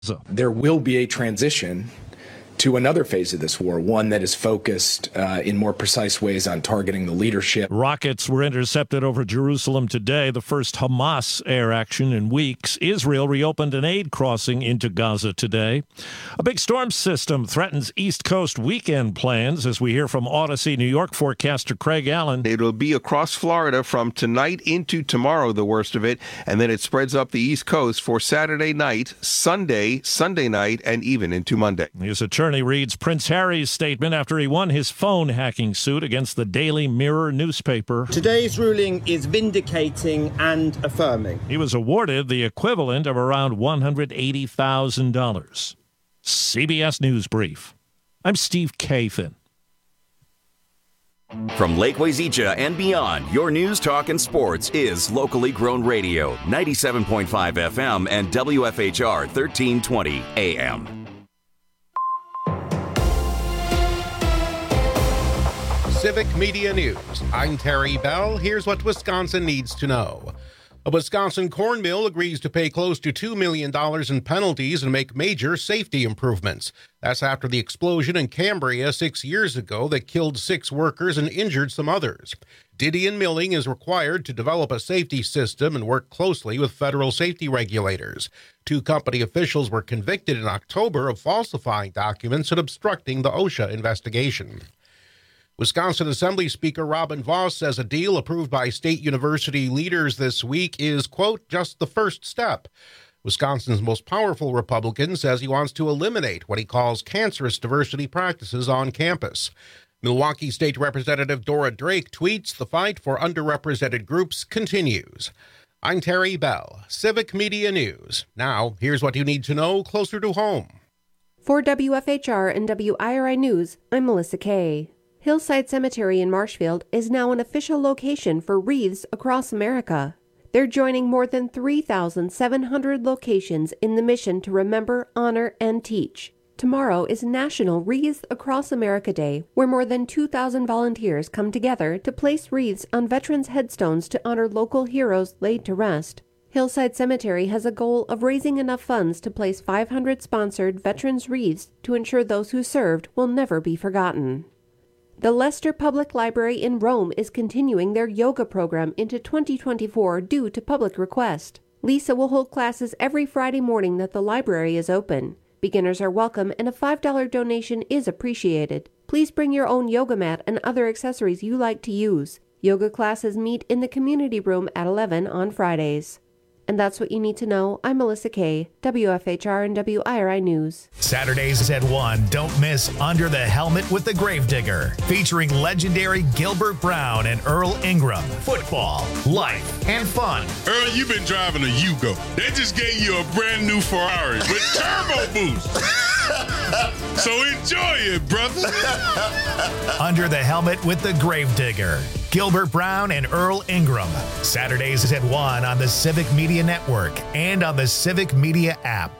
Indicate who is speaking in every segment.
Speaker 1: There will be a transition to another phase of this war, one that is focused in more precise ways on targeting the leadership.
Speaker 2: Rockets were intercepted over Jerusalem today, the first Hamas air action in weeks. Israel reopened an aid crossing into Gaza today. A big storm system threatens East Coast weekend plans, as we hear from Odyssey New York forecaster Craig Allen.
Speaker 3: It'll be across Florida from tonight into tomorrow, the worst of it, and then it spreads up the East Coast for Saturday night, Sunday night, and even into Monday.
Speaker 2: His attorney reads Prince Harry's statement after he won his phone hacking suit against the Daily Mirror newspaper.
Speaker 4: Today's ruling is vindicating and affirming.
Speaker 2: He was awarded the equivalent of around $180,000. CBS News Brief. I'm Steve Kathan.
Speaker 5: From Lake Wazeecha and beyond, your news, talk, and sports is locally grown radio, 97.5 FM and WFHR 1320 AM.
Speaker 6: Civic Media News. I'm Terry Bell. Here's what Wisconsin needs to know. A Wisconsin corn mill agrees to pay close to $2 million in penalties and make major safety improvements. That's after the explosion in Cambria 6 years ago that killed 6 workers and injured some others. Didion Milling is required to develop a safety system and work closely with federal safety regulators. 2 company officials were convicted in October of falsifying documents and obstructing the OSHA investigation. Wisconsin Assembly Speaker Robin Vos says a deal approved by state university leaders this week is, quote, just the first step. Wisconsin's most powerful Republican says he wants to eliminate what he calls cancerous diversity practices on campus. Milwaukee State Representative Dora Drake tweets, the fight for underrepresented groups continues. I'm Terry Bell, Civic Media News. Now, here's what you need to know closer to home.
Speaker 7: For WFHR and WIRI News, I'm Melissa Kay. Hillside Cemetery in Marshfield is now an official location for Wreaths Across America. They're joining more than 3,700 locations in the mission to remember, honor, and teach. Tomorrow is National Wreaths Across America Day, where more than 2,000 volunteers come together to place wreaths on veterans' headstones to honor local heroes laid to rest. Hillside Cemetery has a goal of raising enough funds to place 500 sponsored veterans' wreaths to ensure those who served will never be forgotten. The Leicester Public Library in Rome is continuing their yoga program into 2024 due to public request. Lisa will hold classes every Friday morning that the library is open. Beginners are welcome and a $5 donation is appreciated. Please bring your own yoga mat and other accessories you like to use. Yoga classes meet in the community room at 11 on Fridays. And that's what you need to know. I'm Melissa Kay, WFHR and WIRI News.
Speaker 8: Saturdays at 1, don't miss Under the Helmet with the Gravedigger, featuring legendary Gilbert Brown and Earl Ingram. Football, life, and fun.
Speaker 9: Earl, you've been driving a Yugo. They just gave you a brand new Ferrari with turbo boost. So enjoy it, brother.
Speaker 8: Under the Helmet with the Gravedigger. Gilbert Brown and Earl Ingram. Saturdays at 1 on the Civic Media Network and on the Civic Media app.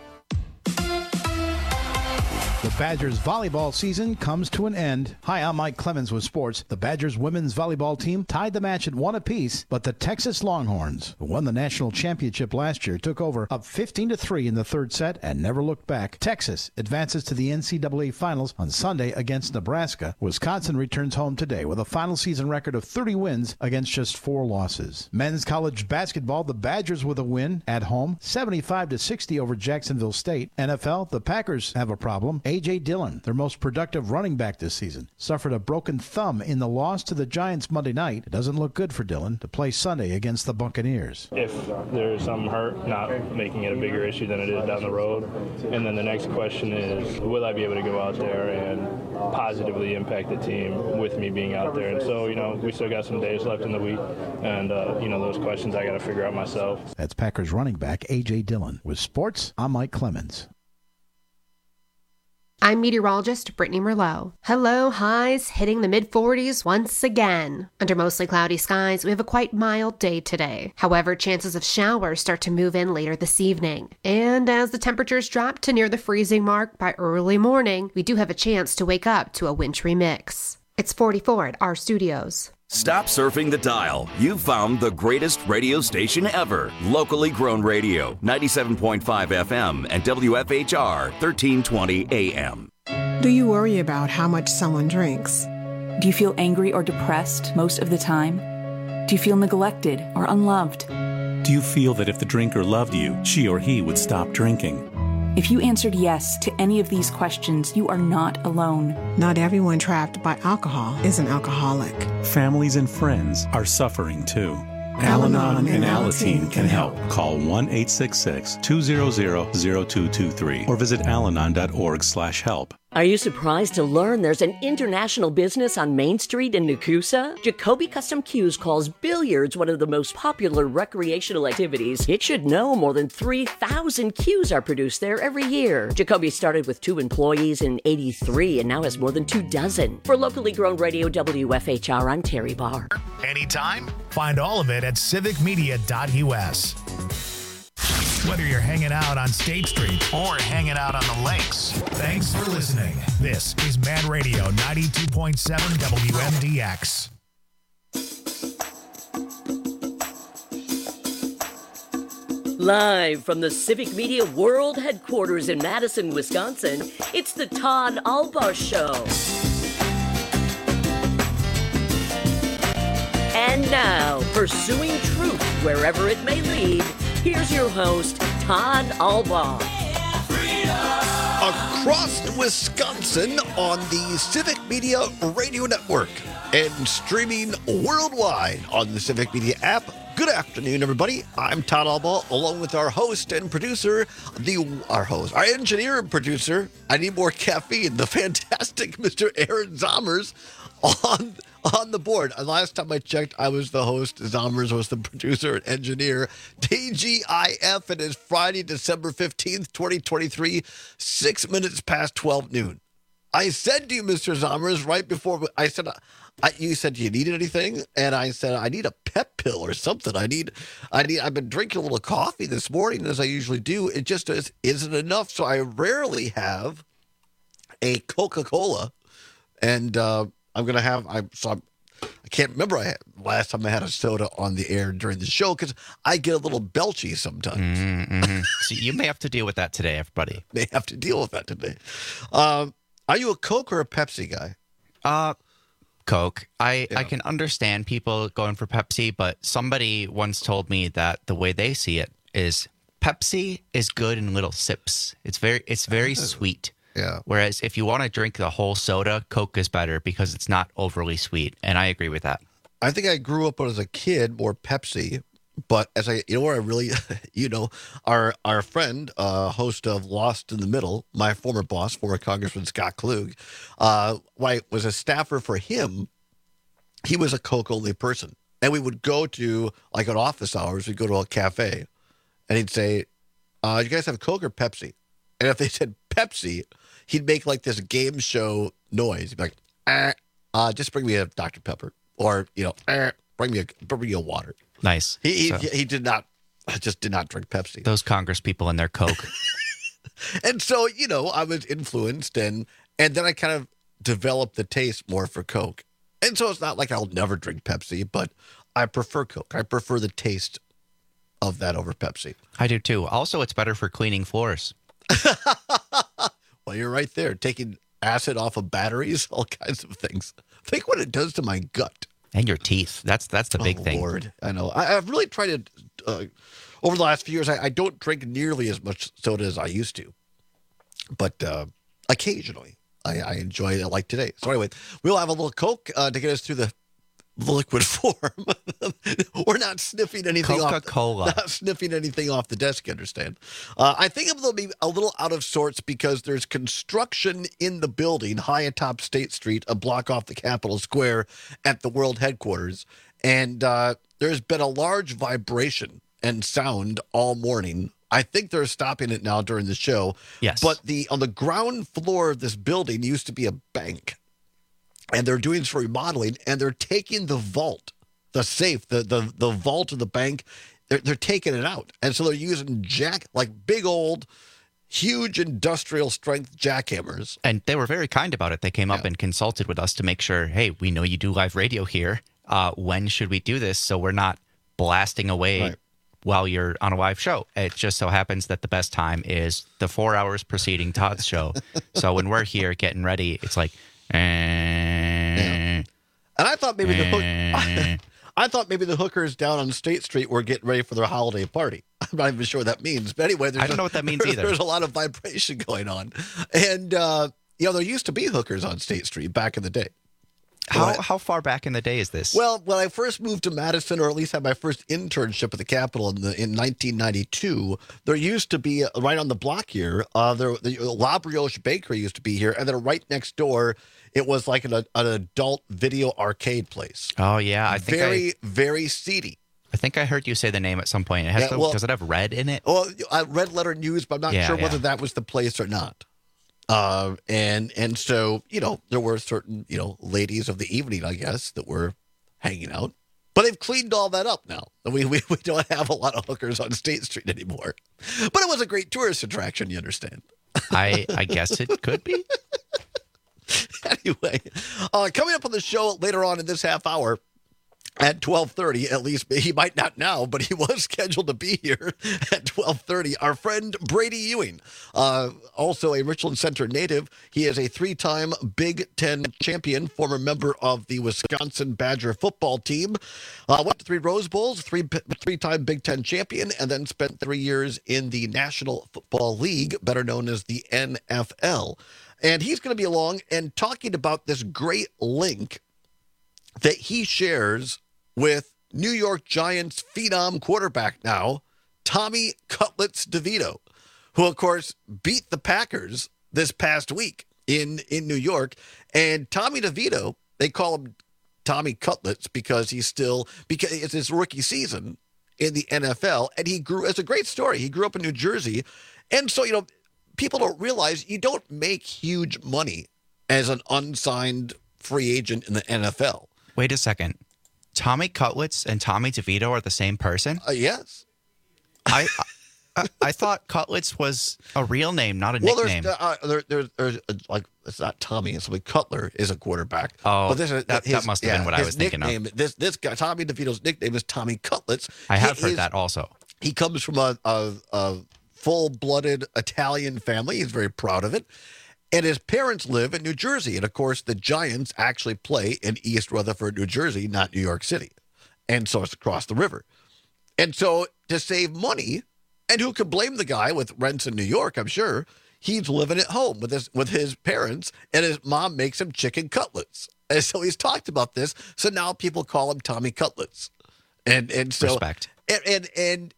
Speaker 10: The Badgers volleyball season comes to an end. Hi, I'm Mike Clemens with sports. The Badgers women's volleyball team tied the match at 1 apiece, but the Texas Longhorns, who won the national championship last year, took over up 15-3 in the third set and never looked back. Texas advances to the NCAA finals on Sunday against Nebraska. Wisconsin returns home today with a final season record of 30 wins against just 4 losses. Men's college basketball, the Badgers with a win at home, 75-60 over Jacksonville State. NFL, the Packers have a problem. A.J. Dillon, their most productive running back this season, suffered a broken thumb in the loss to the Giants Monday night. It doesn't look good for Dillon to play Sunday against the Buccaneers.
Speaker 11: If there's some hurt, not making it a bigger issue than it is down the road. And then the next question is, will I be able to go out there and positively impact the team with me being out there? And so, we still got some days left in the week. And, those questions I got to figure out myself.
Speaker 10: That's Packers running back A.J. Dillon. With sports, I'm Mike Clemens.
Speaker 7: I'm meteorologist Brittany Merlot. Hello, highs hitting the mid-40s once again. Under mostly cloudy skies, we have a quite mild day today. However, chances of showers start to move in later this evening. And as the temperatures drop to near the freezing mark by early morning, we do have a chance to wake up to a wintry mix. It's 44 at our studios.
Speaker 5: Stop surfing the dial. You've found the greatest radio station ever. Locally grown radio, 97.5 FM and WFHR 1320 AM.
Speaker 12: Do you worry about how much someone drinks?
Speaker 13: Do you feel angry or depressed most of the time? Do you feel neglected or unloved?
Speaker 14: Do you feel that if the drinker loved you, she or he would stop drinking?
Speaker 13: If you answered yes to any of these questions, you are not alone.
Speaker 12: Not everyone trapped by alcohol is an alcoholic.
Speaker 14: Families and friends are suffering too. Al-Anon and Alateen can help. Call 1-866-200-0223 or visit alanon.org/help.
Speaker 15: Are you surprised to learn there's an international business on Main Street in Nakusa? Jacoby Custom Cues calls billiards one of the most popular recreational activities. It should know more than 3,000 cues are produced there every year. Jacoby started with 2 employees in '83 and now has more than 24. For locally grown radio WFHR, I'm Terry Barr.
Speaker 8: Anytime, find all of it at civicmedia.us. Whether you're hanging out on State Street or hanging out on the lakes, thanks for listening. This is Man Radio 92.7 WMDX.
Speaker 15: Live from the Civic Media World Headquarters in Madison, Wisconsin, it's the Todd Alba Show. And now, pursuing truth wherever it may lead, here's your host, Todd Alba.
Speaker 16: Across Wisconsin on the Civic Media Radio Network and streaming worldwide on the Civic Media app. Good afternoon, everybody. I'm Todd Alba, along with our host and producer, our engineer and producer. I need more caffeine. The fantastic Mr. Aaron Zommers on the board. Last time I checked, I was the host. Zommers was the producer and engineer. TGIF, it is Friday, December 15th, 2023, 6 minutes past 12 noon. I said to you, Mr. Zommers, right before I said, you said, do you need anything? And I said, I need a pep pill or something. I've been drinking a little coffee this morning, as I usually do. It just isn't enough. So I rarely have a Coca-Cola. And I can't remember last time I had a soda on the air during the show because I get a little belchy sometimes.
Speaker 17: Mm-hmm. So you may have to deal with that today, everybody.
Speaker 16: May have to deal with that today. Are you a Coke or a Pepsi guy?
Speaker 17: Coke. I can understand people going for Pepsi, but somebody once told me that the way they see it is Pepsi is good in little sips. It's very sweet.
Speaker 16: Yeah.
Speaker 17: Whereas if you want to drink the whole soda, Coke is better because it's not overly sweet. And I agree with that.
Speaker 16: I think I grew up as a kid more Pepsi, but where I really, our friend, host of Lost in the Middle, my former boss, former Congressman Scott Klug, was a staffer for him. He was a Coke only person. And we would go to, like at office hours, we'd go to a cafe and he'd say, you guys have Coke or Pepsi? And if they said Pepsi, he'd make like this game show noise. He'd be like, just bring me a Dr. Pepper, or bring me a water.
Speaker 17: Nice.
Speaker 16: He did not drink Pepsi.
Speaker 17: Those Congress people and their Coke.
Speaker 16: And so I was influenced, and then I kind of developed the taste more for Coke. And so it's not like I'll never drink Pepsi, but I prefer Coke. I prefer the taste of that over Pepsi.
Speaker 17: I do too. Also, it's better for cleaning floors.
Speaker 16: Well, you're right there, taking acid off of batteries, all kinds of things. Think what it does to my gut.
Speaker 17: And your teeth. That's the big thing.
Speaker 16: Lord, I know. I've really tried to, over the last few years, I don't drink nearly as much soda as I used to. But occasionally, I enjoy it like today. So anyway, we'll have a little Coke to get us through the liquid form. We're not sniffing anything
Speaker 17: Coca-Cola.
Speaker 16: Not sniffing anything off the desk, you understand? I think I'm going to be a little out of sorts because there's construction in the building high atop State Street, a block off the Capitol Square at the world headquarters. And there's been a large vibration and sound all morning. I think they're stopping it now during the show.
Speaker 17: Yes.
Speaker 16: But on the ground floor of this building used to be a bank. And they're doing some remodeling, and they're taking the vault, the safe, the vault of the bank. They're taking it out. And so they're using big old, huge industrial strength jackhammers.
Speaker 17: And they were very kind about it. They came up and consulted with us to make sure, hey, we know you do live radio here. when should we do this so we're not blasting away while you're on a live show. It just so happens that the best time is the 4 hours preceding Todd's show. So when we're here getting ready, it's like,
Speaker 16: And I thought maybe the hookers down on State Street were getting ready for their holiday party. I'm not even sure what that means. But anyway,
Speaker 17: I don't know what that means either.
Speaker 16: There's a lot of vibration going on. And, there used to be hookers on State Street back in the day.
Speaker 17: How far back in the day is this?
Speaker 16: Well, when I first moved to Madison, or at least had my first internship at the Capitol in 1992, there used to be, right on the block here, the La Brioche Bakery used to be here, and then right next door, it was like an adult video arcade place.
Speaker 17: Oh, yeah. I think
Speaker 16: very seedy.
Speaker 17: I think I heard you say the name at some point. Does it have red in it?
Speaker 16: Well, Red Letter News, but I'm not sure whether that was the place or not. And so, there were certain, ladies of the evening, I guess, that were hanging out. But they've cleaned all that up now. We don't have a lot of hookers on State Street anymore. But it was a great tourist attraction, you understand.
Speaker 17: I guess it could be.
Speaker 16: Anyway, coming up on the show later on in this half hour, at 12:30, at least he might not now, but he was scheduled to be here at 12:30. Our friend Brady Ewing, also a Richland Center native. He is a 3-time Big Ten champion, former member of the Wisconsin Badger football team. Went to 3 Rose Bowls, three-time Big Ten champion, and then spent 3 years in the National Football League, better known as the NFL. And he's going to be along and talking about this great link that he shares with New York Giants phenom quarterback now, Tommy Cutlets DeVito, who, of course, beat the Packers this past week in New York. And Tommy DeVito, they call him Tommy Cutlets because it's his rookie season in the NFL. And it's a great story. He grew up in New Jersey. And so, people don't realize you don't make huge money as an unsigned free agent in the NFL.
Speaker 17: Wait a second. Tommy Cutlets and Tommy DeVito are the same person?
Speaker 16: Yes.
Speaker 17: I thought Cutlets was a real name, not a nickname.
Speaker 16: There's it's not Tommy. It's like Cutler is a quarterback.
Speaker 17: Oh, that must have been what I was thinking of.
Speaker 16: This guy, Tommy DeVito's nickname is Tommy Cutlets.
Speaker 17: I have heard that also.
Speaker 16: He comes from a full-blooded Italian family. He's very proud of it. And his parents live in New Jersey. And, of course, the Giants actually play in East Rutherford, New Jersey, not New York City. And so it's across the river. And so to save money, and who could blame the guy with rents in New York, I'm sure, he's living at home with his parents, and his mom makes him chicken cutlets. And so he's talked about this. So now people call him Tommy Cutlets. And so
Speaker 17: respect.
Speaker 16: And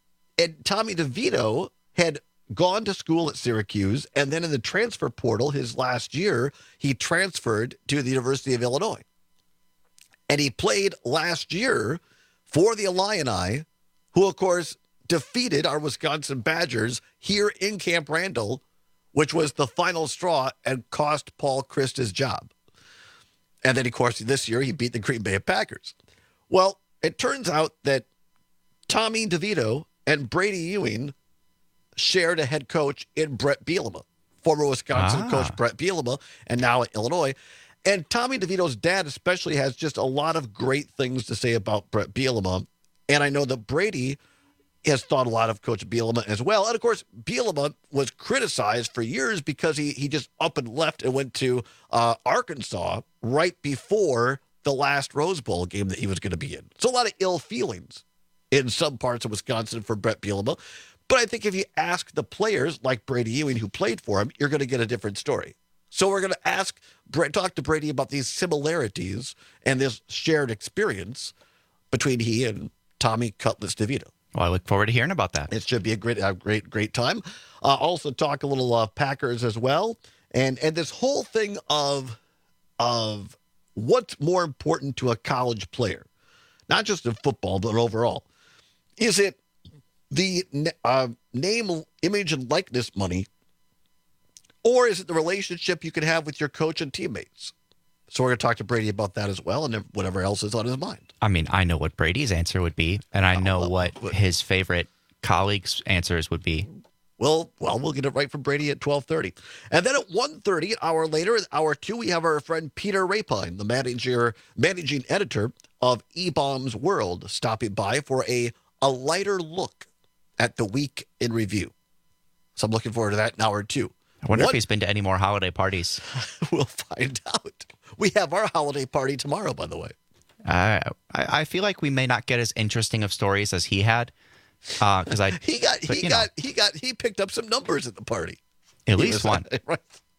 Speaker 16: Tommy DeVito had gone to school at Syracuse, and then in the transfer portal his last year, he transferred to the University of Illinois. And he played last year for the Illini, who, of course, defeated our Wisconsin Badgers here in Camp Randall, which was the final straw and cost Paul Chryst his job. And then, of course, this year he beat the Green Bay Packers. Well, it turns out that Tommy DeVito and Brady Ewing shared a head coach in Brett Bielema, former Wisconsin coach Brett Bielema, and now at Illinois. And Tommy DeVito's dad especially has just a lot of great things to say about Brett Bielema. And I know that Brady has thought a lot of Coach Bielema as well. And, of course, Bielema was criticized for years because he just up and left and went to Arkansas right before the last Rose Bowl game that he was going to be in. So a lot of ill feelings in some parts of Wisconsin for Brett Bielema. But I think if you ask the players like Brady Ewing who played for him, you're going to get a different story. So we're going to talk to Brady about these similarities and this shared experience between he and Tommy Cutlets DeVito.
Speaker 17: Well, I look forward to hearing about that.
Speaker 16: It should be a great time. Also talk a little Packers as well, and this whole thing of what's more important to a college player, not just in football but overall. Is it the name, image, and likeness money, or is it the relationship you can have with your coach and teammates? So we're going to talk to Brady about that as well, and whatever else is on his mind.
Speaker 17: I mean, I know what Brady's answer would be, and I know what his favorite colleagues' answers would be.
Speaker 16: We'll get it right from Brady at 12:30. And then at 1:30, an hour later, in hour 2, we have our friend Peter Rapine, the managing editor of E-Bombs World, stopping by for a lighter look at the week in review. So I'm looking forward to that in hour 2.
Speaker 17: I wonder if he's been to any more holiday parties.
Speaker 16: We'll find out. We have our holiday party tomorrow, by the way.
Speaker 17: I feel like we may not get as interesting of stories as he had.
Speaker 16: He picked up some numbers at the party.
Speaker 17: At least one.
Speaker 16: Right.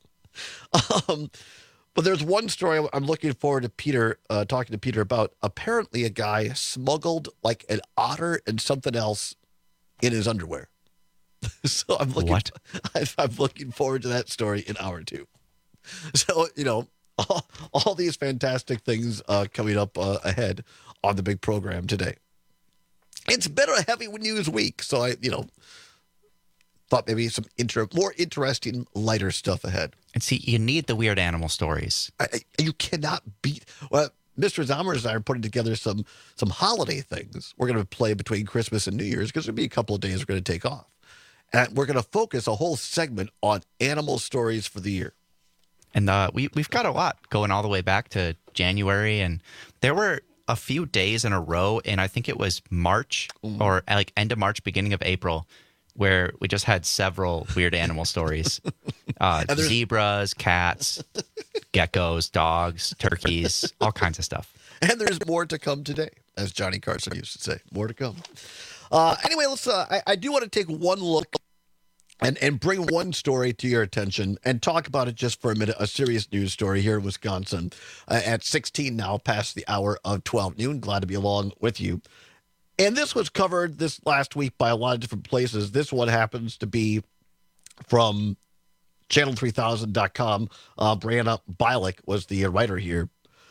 Speaker 16: But there's one story I'm looking forward to talking to Peter about. Apparently a guy smuggled like an otter and something else in his underwear. So I'm looking forward to that story in hour 2. So, all these fantastic things coming up ahead on the big program today. It's been a heavy news week, so I, thought maybe some more interesting, lighter stuff ahead.
Speaker 17: And see, you need the weird animal stories.
Speaker 16: You cannot beat. Well, Mr. Zommers and I are putting together some holiday things we're going to play between Christmas and New Year's, because there'll be a couple of days we're going to take off. And we're going to focus a whole segment on animal stories for the year.
Speaker 17: And we've got a lot going all the way back to January, and there were a few days in a row, and I think it was March or like end of March, beginning of April, where we just had several weird animal stories. Zebras, cats, geckos, dogs, turkeys, all kinds of stuff.
Speaker 16: And there's more to come today, as Johnny Carson used to say. More to come. Anyway, let's. I do want to take one look and bring one story to your attention and talk about it just for a minute. A serious news story here in Wisconsin at 16 now, past the hour of 12 noon. Glad to be along with you. And this was covered this last week by a lot of different places. This one happens to be from channel3000.com. Brianna Bialik was the writer here.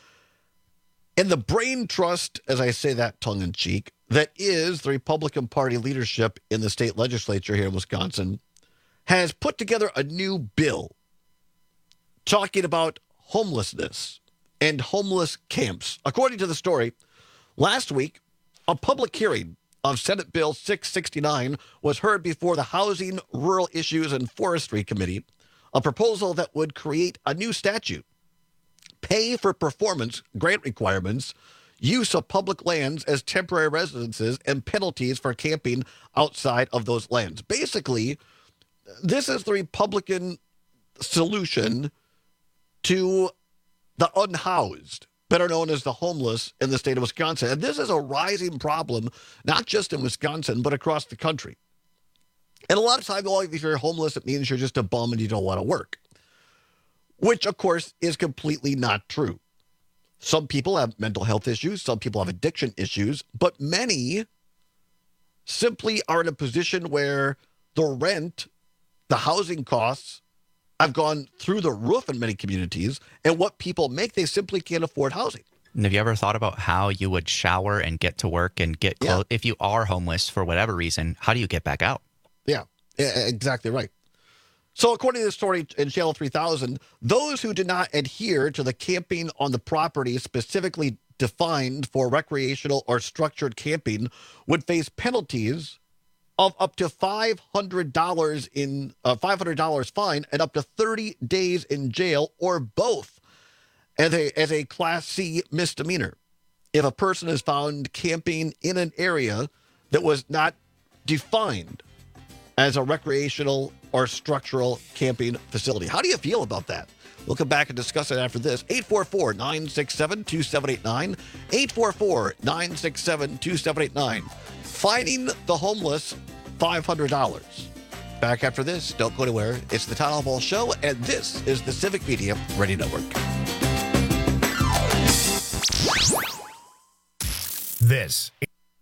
Speaker 16: And the brain trust, as I say that tongue-in-cheek, that is the Republican Party leadership in the state legislature here in Wisconsin, has put together a new bill talking about homelessness and homeless camps. According to the story, last week, a public hearing of Senate Bill 669 was heard before the Housing, Rural Issues, and Forestry Committee, a proposal that would create a new statute, pay for performance grant requirements, use of public lands as temporary residences, and penalties for camping outside of those lands. Basically, this is the Republican solution to the unhoused, better known as the homeless in the state of Wisconsin. And this is a rising problem, not just in Wisconsin, but across the country. And a lot of times, if you're homeless, it means you're just a bum and you don't want to work, which, of course, is completely not true. Some people have mental health issues. Some people have addiction issues. But many simply are in a position where the rent, the housing costs have gone through the roof in many communities. And what people make, they simply can't afford housing.
Speaker 17: And have you ever thought about how you would shower and get to work and get clothes? If you are homeless for whatever reason, how do you get back out?
Speaker 16: Yeah, exactly right. So according to the story in Channel 3000, those who did not adhere to the camping on the property specifically defined for recreational or structured camping would face penalties of up to $500 in $500 fine and up to 30 days in jail, or both, as a Class C misdemeanor if a person is found camping in an area that was not defined as a recreational or structural camping facility. How do you feel about that? We'll come back and discuss it after this. 844-967-2789. 844-967-2789. Fining the homeless, $500. Back after this. Don't go anywhere. It's the Todd Albaugh Show, and this is the Civic Media Radio Network.
Speaker 8: This.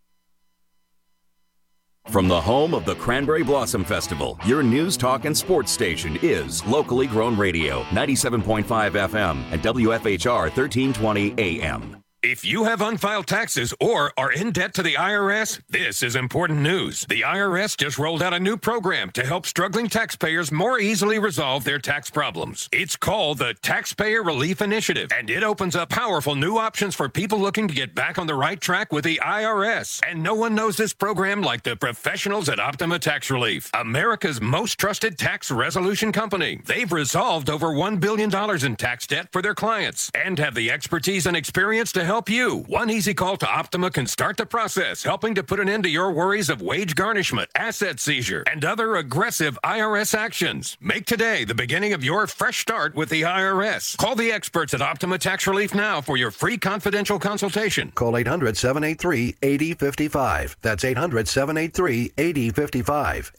Speaker 5: From the home of the Cranberry Blossom Festival, your news, talk, and sports station is Locally Grown Radio, 97.5 FM and WFHR 1320 AM.
Speaker 18: If you have unfiled taxes or are in debt to the IRS, this is important news. The IRS just rolled out a new program to help struggling taxpayers more easily resolve their tax problems. It's called the Taxpayer Relief Initiative, and it opens up powerful new options for people looking to get back on the right track with the IRS. And no one knows this program like the professionals at Optima Tax Relief, America's most trusted tax resolution company. They've resolved over $1 billion in tax debt for their clients and have the expertise and experience to help you. One easy call to Optima can start the process, helping to put an end to your worries of wage garnishment, asset seizure, and other aggressive IRS actions. Make today the beginning of your fresh start with the IRS. Call the experts at Optima Tax Relief now for your free confidential consultation.
Speaker 19: Call 800-783-8055. That's 800-783-8055.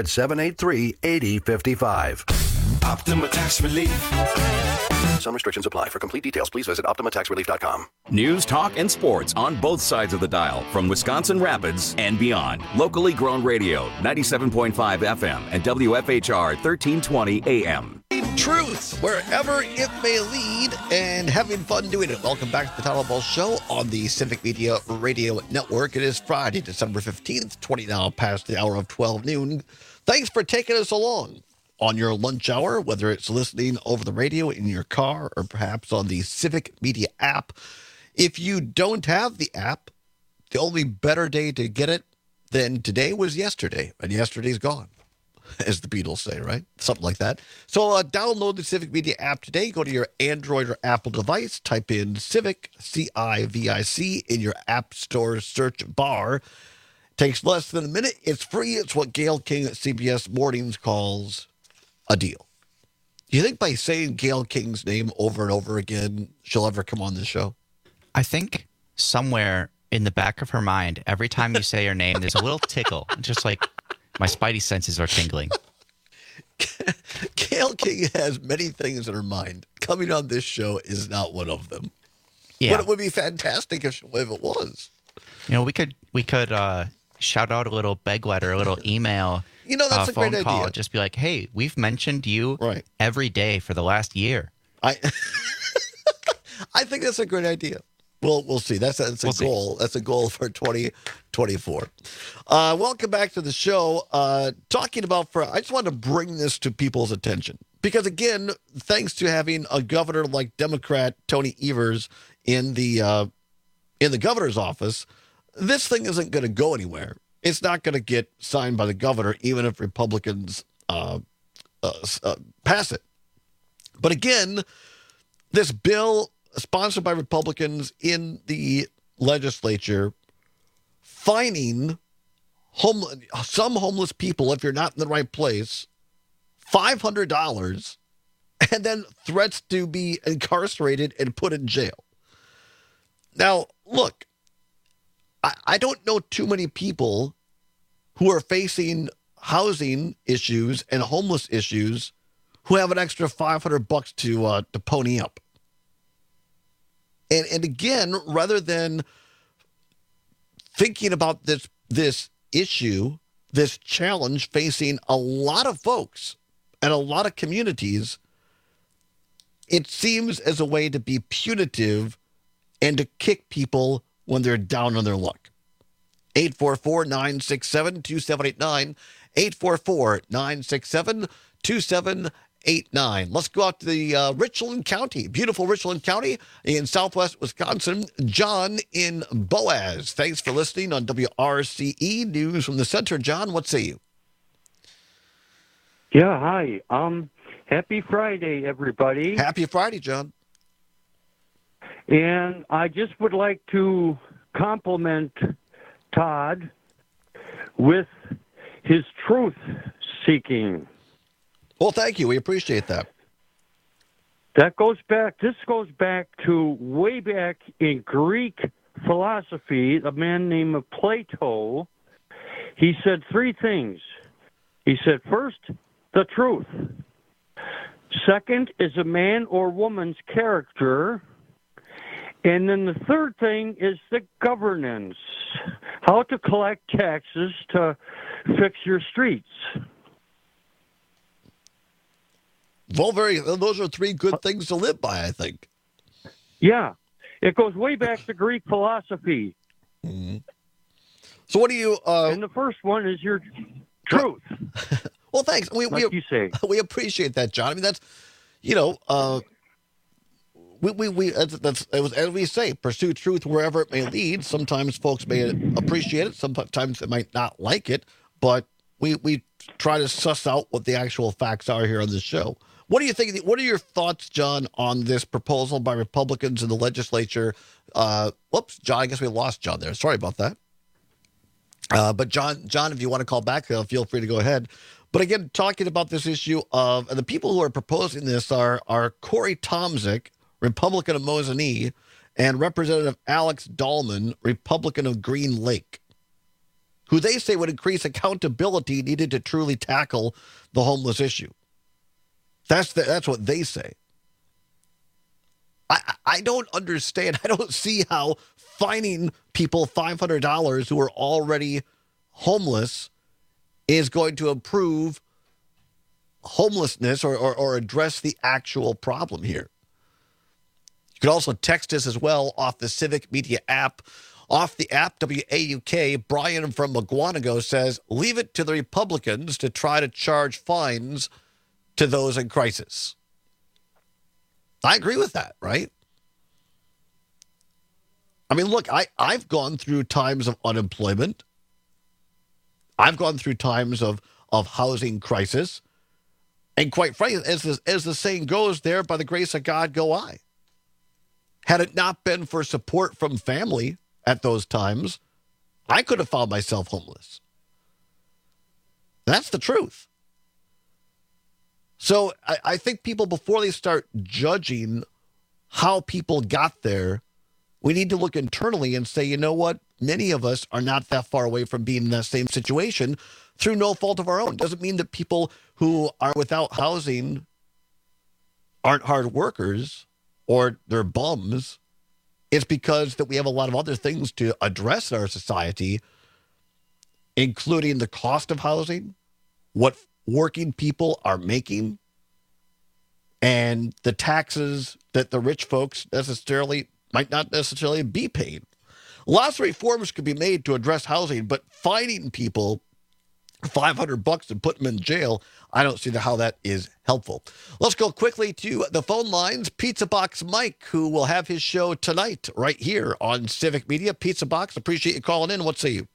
Speaker 19: 800-783-8055.
Speaker 18: Optima Tax Relief.
Speaker 19: Some restrictions apply. For complete details, please visit OptimaTaxRelief.com.
Speaker 5: News, talk, and sports on both sides of the dial from Wisconsin Rapids and beyond. Locally grown radio, 97.5 FM and WFHR 1320 AM.
Speaker 16: Truth, wherever it may lead, and having fun doing it. Welcome back to the Todd Ball Show on the Civic Media Radio Network. It is Friday, December 15th, 20 now past the hour of 12 noon. Thanks for taking us along on your lunch hour, whether it's listening over the radio in your car or perhaps on the Civic Media app. If you don't have the app, the only better day to get it than today was yesterday, and yesterday's gone, as the Beatles say, right? Something like that. So download the Civic Media app today. Go to your Android or Apple device, type in Civic, C-I-V-I-C, in your App Store search bar. Takes less than a minute. It's free. It's what Gayle King at CBS Mornings calls a deal. Do you think by saying Gayle King's name over and over again, she'll ever come on this show?
Speaker 17: I think somewhere in the back of her mind, every time you say her name, there's a little tickle. Just like my spidey senses are tingling.
Speaker 16: Gayle King has many things in her mind. Coming on this show is not one of them.
Speaker 17: Yeah.
Speaker 16: But it would be fantastic if it was.
Speaker 17: You know, we could shout out a little beg letter, a little email.
Speaker 16: You know, that's a
Speaker 17: phone
Speaker 16: great
Speaker 17: call.
Speaker 16: idea.
Speaker 17: Just be like, hey, we've mentioned you every day for the last year.
Speaker 16: I think that's a great idea. We'll see. That's a goal. That's a goal for 2024. Welcome back to the show. Talking about I just wanted to bring this to people's attention because, again, thanks to having a governor like Democrat Tony Evers in the governor's office, this thing isn't going to go anywhere. It's not going to get signed by the governor, even if Republicans pass it. But again, this bill sponsored by Republicans in the legislature, fining some homeless people, if you're not in the right place, $500, and then threats to be incarcerated and put in jail. Now, look, I don't know too many people who are facing housing issues and homeless issues who have an extra $500 to pony up. And again, rather than thinking about this issue, this challenge facing a lot of folks and a lot of communities, it seems as a way to be punitive and to kick people when they're down on their luck. 844-967-2789, 844-967-2789. Let's go out to the Richland County, beautiful Richland County in southwest Wisconsin. John in Boaz. Thanks for listening on WRCE News from the Center. John, what say you?
Speaker 20: Yeah, hi. Happy Friday, everybody.
Speaker 16: Happy Friday, John.
Speaker 20: And I just would like to compliment Todd with his truth-seeking.
Speaker 16: Well, thank you. We appreciate that.
Speaker 20: This goes back to way back in Greek philosophy, a man named Plato. He said three things. He said, first, the truth. Second is a man or woman's character. And then the third thing is the governance, how to collect taxes to fix your streets.
Speaker 16: Well, those are three good things to live by, I think.
Speaker 20: Yeah. It goes way back to Greek philosophy.
Speaker 16: Mm-hmm. So what do you...
Speaker 20: and the first one is your truth.
Speaker 16: Well, thanks.
Speaker 20: You say.
Speaker 16: We appreciate that, John. I mean, that's, as we say, pursue truth wherever it may lead. Sometimes folks may appreciate it. Sometimes they might not like it. But we try to suss out what the actual facts are here on this show. What do you think? What are your thoughts, John, on this proposal by Republicans in the legislature? Whoops, John, I guess we lost John there. Sorry about that. But John, if you want to call back, feel free to go ahead. But again, talking about this issue of, and the people who are proposing this are Corey Tomczyk, Republican of Mosinee, and Representative Alex Dahlman, Republican of Green Lake, who they say would increase accountability needed to truly tackle the homeless issue. That's what they say. I don't understand. I don't see how fining people $500 who are already homeless is going to improve homelessness or address the actual problem here. You can also text us as well off the Civic Media app. Off the app, WAUK, Brian from McGuanago says, leave it to the Republicans to try to charge fines to those in crisis. I agree with that, right? I mean, look, I've gone through times of unemployment. I've gone through times of housing crisis. And quite frankly, as the saying goes, there by the grace of God go I. Had it not been for support from family at those times, I could have found myself homeless. That's the truth. So I think people, before they start judging how people got there, we need to look internally and say, you know what? Many of us are not that far away from being in that same situation through no fault of our own. Doesn't mean that people who are without housing aren't hard workers or they're bums. It's because that we have a lot of other things to address in our society, including the cost of housing, what working people are making, and the taxes that the rich folks might not necessarily be paid. Lots of reforms could be made to address housing, but fining people $500 and put them in jail, I don't see how that is helpful. Let's go quickly to the phone lines. Pizza Box Mike, who will have his show tonight right here on Civic Media. Pizza Box, appreciate you calling in. What say you?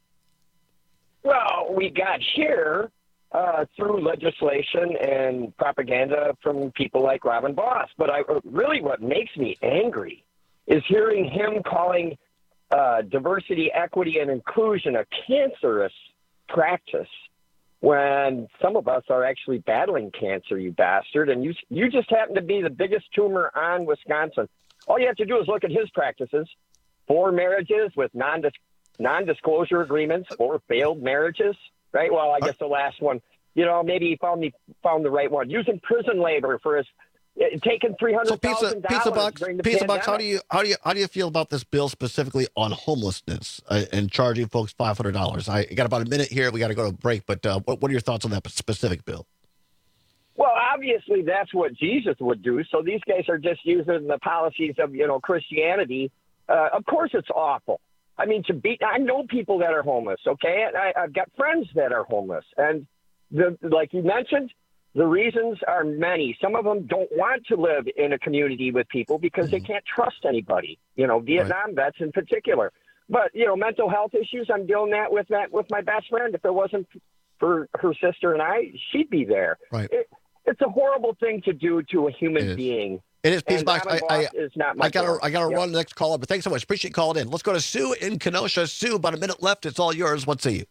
Speaker 21: Well, we got here through legislation and propaganda from people like Robin Boss. But really what makes me angry is hearing him calling diversity, equity, and inclusion a cancerous practice when some of us are actually battling cancer, you bastard, and you just happen to be the biggest tumor on Wisconsin. All you have to do is look at his practices. 4 marriages with non-disclosure agreements, 4 failed marriages, right? Well, I guess the last one, maybe he found the right one. Using prison labor for his taking $300,000 during the
Speaker 16: Pizza Box,
Speaker 21: pandemic.
Speaker 16: how do you feel about this bill specifically on homelessness and charging folks $500? I got about a minute here. We got to go to a break, but what are your thoughts on that specific bill?
Speaker 21: Well, obviously that's what Jesus would do. So these guys are just using the policies of Christianity. Of course, it's awful. I mean, I know people that are homeless. Okay, I've got friends that are homeless, and like you mentioned. The reasons are many. Some of them don't want to live in a community with people because they can't trust anybody, Vietnam vets in particular. But, mental health issues, I'm dealing with that with my best friend. If it wasn't for her sister and I, she'd be there.
Speaker 16: Right.
Speaker 21: It's a horrible thing to do to a human being.
Speaker 16: It is, Pizza Box.
Speaker 21: I
Speaker 16: gotta run the next caller, but thanks so much. Appreciate you calling in. Let's go to Sue in Kenosha. Sue, about a minute left. It's all yours. What say you?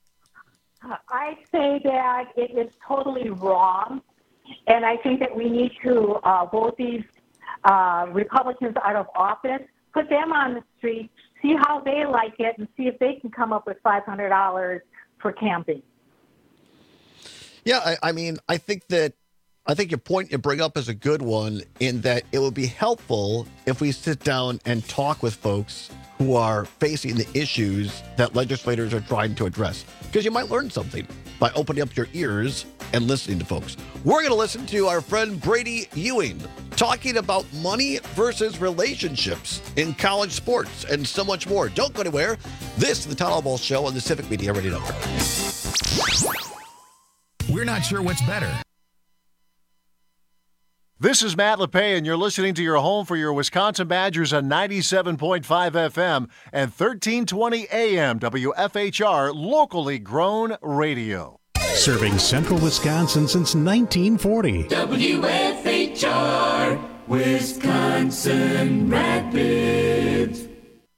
Speaker 22: I say that it is totally wrong, and I think that we need to vote these Republicans out of office, put them on the street, see how they like it, and see if they can come up with $500 for camping.
Speaker 16: Yeah, I mean, I think your point you bring up is a good one in that it would be helpful if we sit down and talk with folks who are facing the issues that legislators are trying to address. Because you might learn something by opening up your ears and listening to folks. We're going to listen to our friend Brady Ewing talking about money versus relationships in college sports and so much more. Don't go anywhere. This is the Todd Ball Show on the Civic Media Radio Network.
Speaker 8: We're not sure what's better.
Speaker 1: This is Matt LePay, and you're listening to your home for your Wisconsin Badgers on 97.5 FM and 1320 AM WFHR, locally grown radio.
Speaker 10: Serving central Wisconsin since 1940.
Speaker 3: WFHR, Wisconsin Rapids.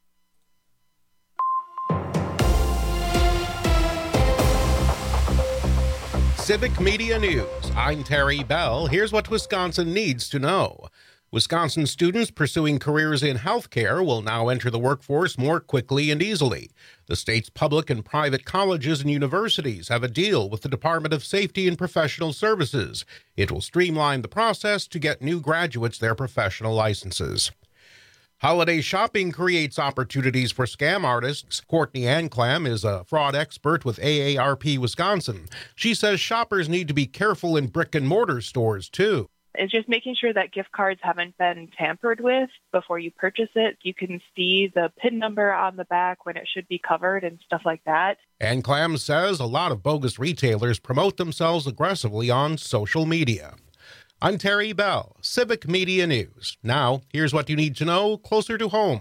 Speaker 6: Civic Media News. I'm Terry Bell. Here's what Wisconsin needs to know. Wisconsin students pursuing careers in healthcare will now enter the workforce more quickly and easily. The state's public and private colleges and universities have a deal with the Department of Safety and Professional Services. It will streamline the process to get new graduates their professional licenses. Holiday shopping creates opportunities for scam artists. Courtney Anclam is a fraud expert with AARP Wisconsin. She says shoppers need to be careful in brick-and-mortar stores, too.
Speaker 23: It's just making sure that gift cards haven't been tampered with before you purchase it. You can see the PIN number on the back when it should be covered and stuff like that.
Speaker 6: Anclam says a lot of bogus retailers promote themselves aggressively on social media. I'm Terry Bell, Civic Media News. Now, here's what you need to know closer to home.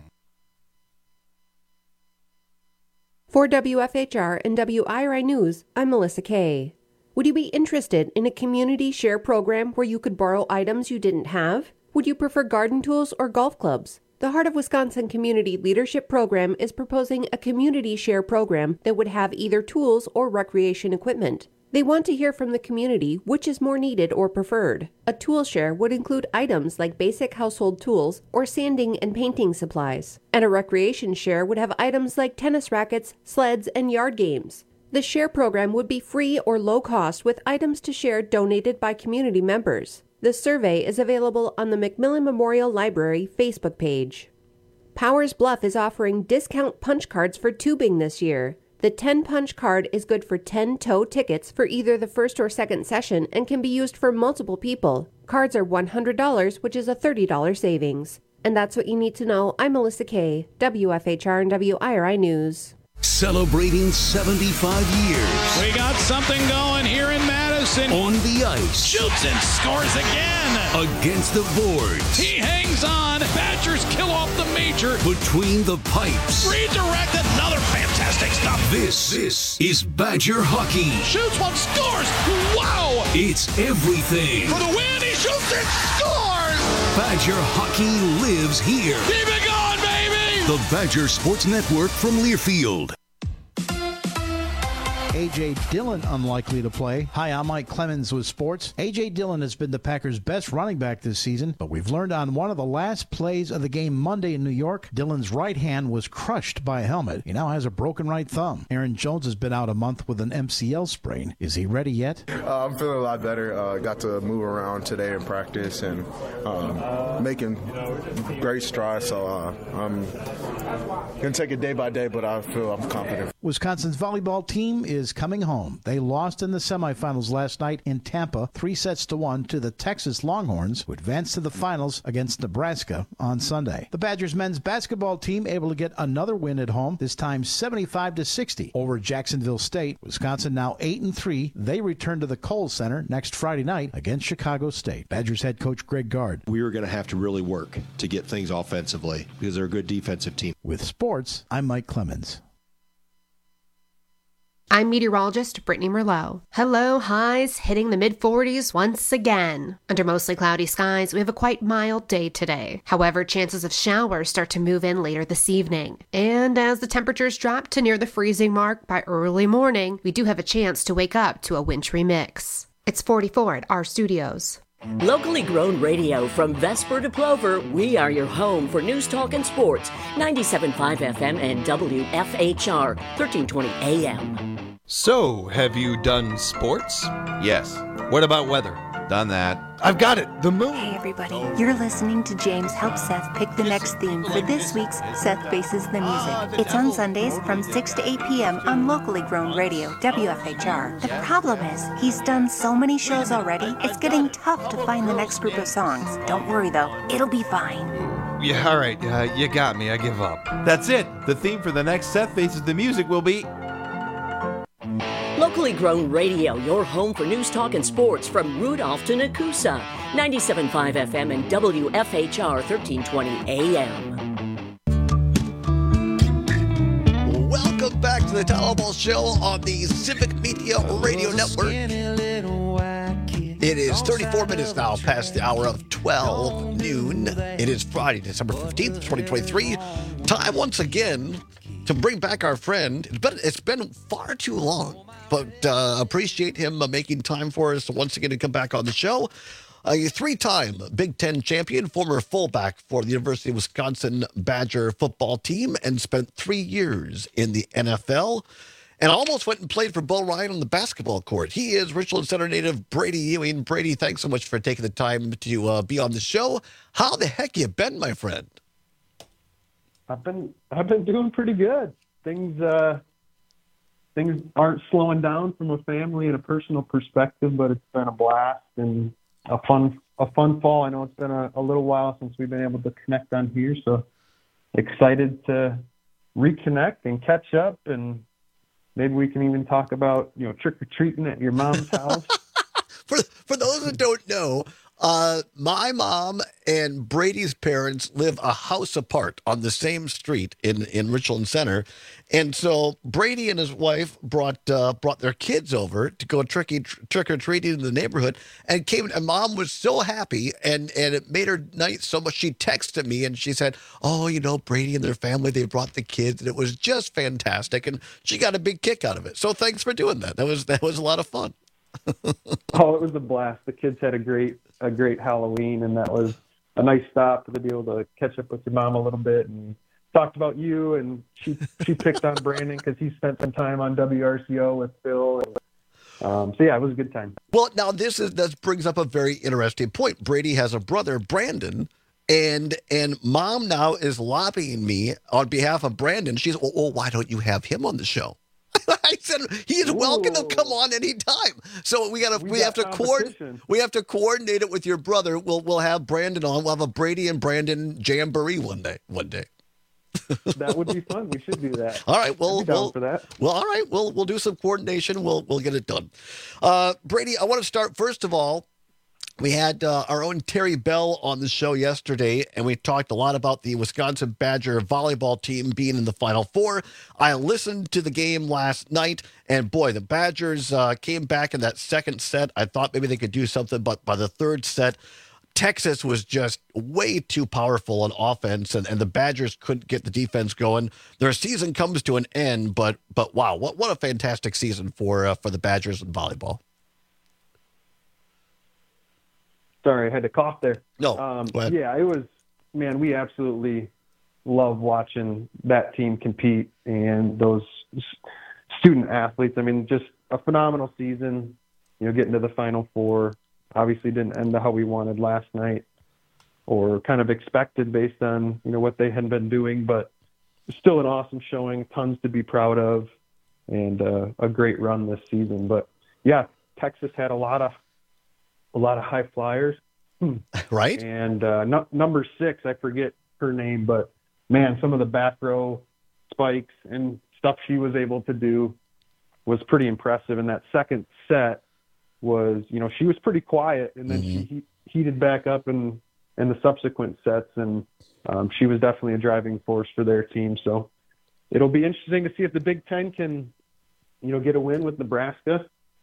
Speaker 7: For WFHR and WIRI News, I'm Melissa Kay. Would you be interested in a community share program where you could borrow items you didn't have? Would you prefer garden tools or golf clubs? The Heart of Wisconsin Community Leadership Program is proposing a community share program that would have either tools or recreation equipment. They want to hear from the community which is more needed or preferred. A tool share would include items like basic household tools or sanding and painting supplies. And a recreation share would have items like tennis rackets, sleds, and yard games. The share program would be free or low cost with items to share donated by community members. The survey is available on the Macmillan Memorial Library Facebook page. Powers Bluff is offering discount punch cards for tubing this year. The 10 punch card is good for 10 tow tickets for either the first or second session and can be used for multiple people. Cards are $100, which is a $30 savings. And that's what you need to know. I'm Melissa Kay, WFHR and WIRI News.
Speaker 3: Celebrating 75 years.
Speaker 24: We got something going here in Madison.
Speaker 3: On the ice.
Speaker 24: Shoots and scores again.
Speaker 3: Against the boards.
Speaker 24: He hangs on. Badgers kill off the major.
Speaker 3: Between the pipes.
Speaker 24: Redirected. Another fantastic stop.
Speaker 3: This is Badger hockey.
Speaker 24: Shoots one, scores. Wow.
Speaker 3: It's everything.
Speaker 24: For the win, he shoots and scores.
Speaker 3: Badger hockey lives here.
Speaker 24: Keep it going, baby.
Speaker 3: The Badger Sports Network from Learfield.
Speaker 10: A.J. Dillon unlikely to play. Hi, I'm Mike Clemens with sports. A.J. Dillon has been the Packers' best running back this season, but we've learned on one of the last plays of the game Monday in New York, Dillon's right hand was crushed by a helmet. He now has a broken right thumb. Aaron Jones has been out a month with an MCL sprain. Is he ready yet?
Speaker 25: I'm feeling a lot better. Got to move around today in practice and making great strides, so I'm going to take it day by day, but I feel I'm confident.
Speaker 10: Wisconsin's volleyball team is coming home. They lost in the semifinals last night in Tampa, 3-1 to the Texas Longhorns, who advanced to the finals against Nebraska on Sunday. The Badgers men's basketball team able to get another win at home, this time 75-60 over Jacksonville State. Wisconsin now 8-3. They return to the Kohl Center next Friday night against Chicago State. Badgers head coach Greg Gard.
Speaker 26: We are going to have to really work to get things offensively because they're a good defensive team.
Speaker 10: With sports, I'm Mike Clemens.
Speaker 27: I'm meteorologist Brittany Merlot. Hello, highs hitting the mid-40s once again. Under mostly cloudy skies, we have a quite mild day today. However, chances of showers start to move in later this evening. And as the temperatures drop to near the freezing mark by early morning, we do have a chance to wake up to a wintry mix. It's 44 at our studios.
Speaker 15: Locally grown radio from Vesper to Plover, we are your home for news, talk, and sports. 97.5 FM and WFHR, 1320 AM.
Speaker 28: So, have you done sports?
Speaker 29: Yes.
Speaker 28: What about weather?
Speaker 2: Done that.
Speaker 4: I've got it. The moon.
Speaker 9: Hey, everybody. You're listening to James help Seth pick the next theme for this week's Seth Faces the Music. It's on Sundays from 6 to 8 p.m. on locally grown radio, WFHR. The problem is, he's done so many shows already, it's getting tough to find the next group of songs. Don't worry, though. It'll be fine.
Speaker 4: Yeah, all right. You got me. I give up.
Speaker 2: That's it. The theme for the next Seth Faces the Music will be...
Speaker 15: Locally grown radio, your home for news, talk, and sports from Rudolph to Nakusa. 97.5 FM and WFHR 1320 AM.
Speaker 16: Welcome back to the Tyler Ball Show on the Civic Media Radio Network. It is 34 minutes now past the hour of 12 noon. It is Friday, December 15th, 2023. Time once again to bring back our friend. It's been far too long. But appreciate him making time for us once again to come back on the show. A three-time Big Ten champion, former fullback for the University of Wisconsin Badger football team, and spent 3 years in the NFL. And almost went and played for Bo Ryan on the basketball court. He is Richland Center native Brady Ewing. Brady, thanks so much for taking the time to be on the show. How the heck you been, my friend?
Speaker 11: I've been doing pretty good. Things aren't slowing down from a family and a personal perspective, but it's been a blast and a fun fall. I know it's been a little while since we've been able to connect on here, so excited to reconnect and catch up, and maybe we can even talk about trick or treating at your mom's house.
Speaker 16: For those that don't know, my mom and Brady's parents live a house apart on the same street in Richland Center. And so Brady and his wife brought their kids over to go trick or treating in the neighborhood, and Mom was so happy, and it made her night so much. She texted me and she said, "Oh, Brady and their family, they brought the kids, and it was just fantastic." And she got a big kick out of it. So thanks for doing that. That was a lot of fun.
Speaker 11: Oh, it was a blast. The kids had a great Halloween, and that was a nice stop to be able to catch up with your mom a little bit and talked about you. And she picked on Brandon because he spent some time on WRCO with Phil. And, so yeah, it was a good time.
Speaker 16: Well, now this brings up a very interesting point. Brady has a brother, Brandon, and Mom now is lobbying me on behalf of Brandon. She's, "Oh, why don't you have him on the show?" I said he is welcome to come on anytime. So we have to coordinate it with your brother. We'll have Brandon on. We'll have a Brady and Brandon jamboree one day.
Speaker 11: That would be fun. We should do that.
Speaker 16: All right. We'll
Speaker 11: for that.
Speaker 16: Well, all right. We'll do some coordination. We'll get it done. Brady, I want to start first of all. We had our own Terry Bell on the show yesterday, and we talked a lot about the Wisconsin Badger volleyball team being in the Final Four. I listened to the game last night, and boy, the Badgers came back in that second set. I thought maybe they could do something, but by the third set, Texas was just way too powerful on offense, and the Badgers couldn't get the defense going. Their season comes to an end, but wow, what a fantastic season for the Badgers in volleyball.
Speaker 11: Sorry, I had to cough there.
Speaker 16: No, go ahead.
Speaker 11: Yeah, it was, man, we absolutely love watching that team compete and those student athletes. I mean, just a phenomenal season, getting to the Final Four. Obviously didn't end how we wanted last night or kind of expected based on, what they had been doing, but still an awesome showing, tons to be proud of, and a great run this season. But yeah, Texas had a lot of high flyers.
Speaker 16: Right.
Speaker 11: And number 6, I forget her name, but man, some of the back row spikes and stuff she was able to do was pretty impressive. And that second set was, she was pretty quiet, and then she heated back up in the subsequent sets, and she was definitely a driving force for their team. So it'll be interesting to see if the Big Ten can, get a win with Nebraska.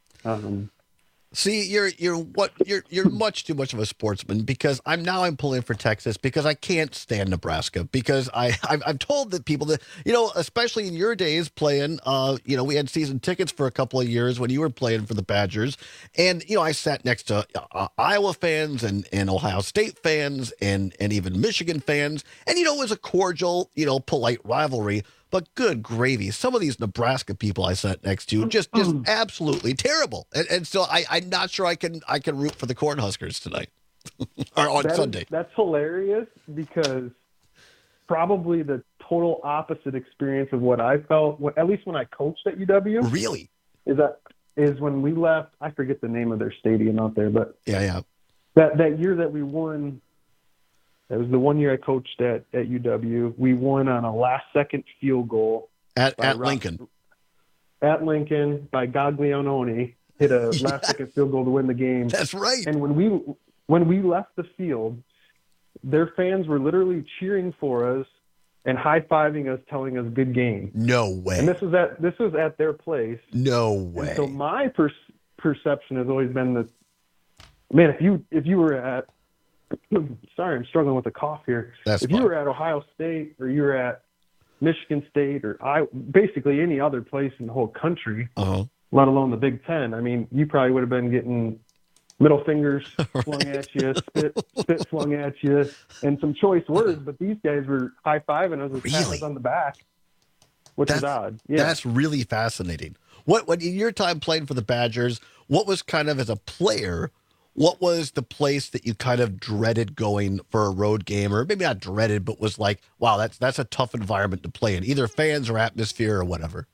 Speaker 16: See, you're much too much of a sportsman, because I'm pulling for Texas because I can't stand Nebraska, because I've told that people that, especially in your days playing, we had season tickets for a couple of years when you were playing for the Badgers, and I sat next to Iowa fans and Ohio State fans and even Michigan fans, and it was a cordial, polite rivalry. But good gravy, some of these Nebraska people I sat next to just absolutely terrible. And so I'm not sure I can root for the Cornhuskers tonight or on Sunday.
Speaker 11: That's hilarious because probably the total opposite experience of what I felt, at least when I coached at UW.
Speaker 16: Really?
Speaker 11: Is when we left. I forget the name of their stadium out there, but
Speaker 16: yeah.
Speaker 11: That year that we won. That was the one year I coached at UW. We won on a last-second field goal.
Speaker 16: At Lincoln.
Speaker 11: At Lincoln by Gaglianone. Hit a last-second field goal to win the game.
Speaker 16: That's right.
Speaker 11: And when we left the field, their fans were literally cheering for us and high-fiving us, telling us good game.
Speaker 16: No way.
Speaker 11: And this was at their place.
Speaker 16: No way.
Speaker 11: And so my perception has always been that, man, if you were at, sorry, I'm struggling with a cough here. If you were at Ohio State or you were at Michigan State or basically any other place in the whole country, let alone the Big Ten, I mean, you probably would have been getting middle fingers flung at you, spit flung at you, and some choice words. But these guys were high-fiving us with patting us on the back, which is odd. Yeah.
Speaker 16: That's really fascinating. What in your time playing for the Badgers, what was kind of as a player, what was the place that you kind of dreaded going for a road game, or maybe not dreaded, but was like, wow, that's a tough environment to play in, either fans or atmosphere or whatever?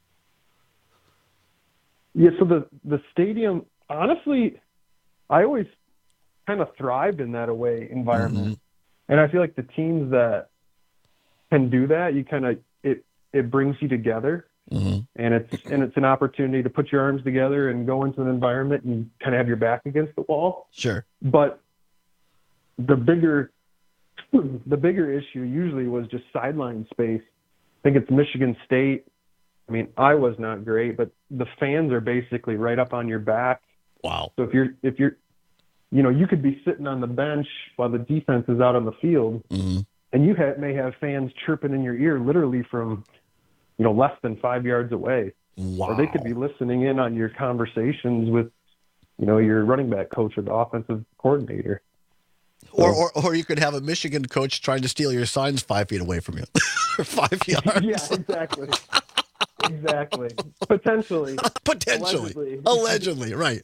Speaker 11: Yeah, so the stadium, honestly, I always kind of thrived in that away environment. And I feel like the teams that can do that, you kind of, it brings you together. And it's an opportunity to put your arms together and go into an environment and kind of have your back against the wall.
Speaker 16: Sure.
Speaker 11: But the bigger issue usually was just sideline space. I think it's Michigan State. I mean, I was not great, but the fans are basically right up on your back.
Speaker 16: Wow.
Speaker 11: So if you're, you could be sitting on the bench while the defense is out on the field, and you may have fans chirping in your ear literally from, less than 5 yards away.
Speaker 16: Wow.
Speaker 11: Or they could be listening in on your conversations with, your running back coach or the offensive coordinator.
Speaker 16: Or you could have a Michigan coach trying to steal your signs 5 feet away from you. 5 yards.
Speaker 11: Yeah, exactly. Exactly. Potentially.
Speaker 16: Allegedly. Right.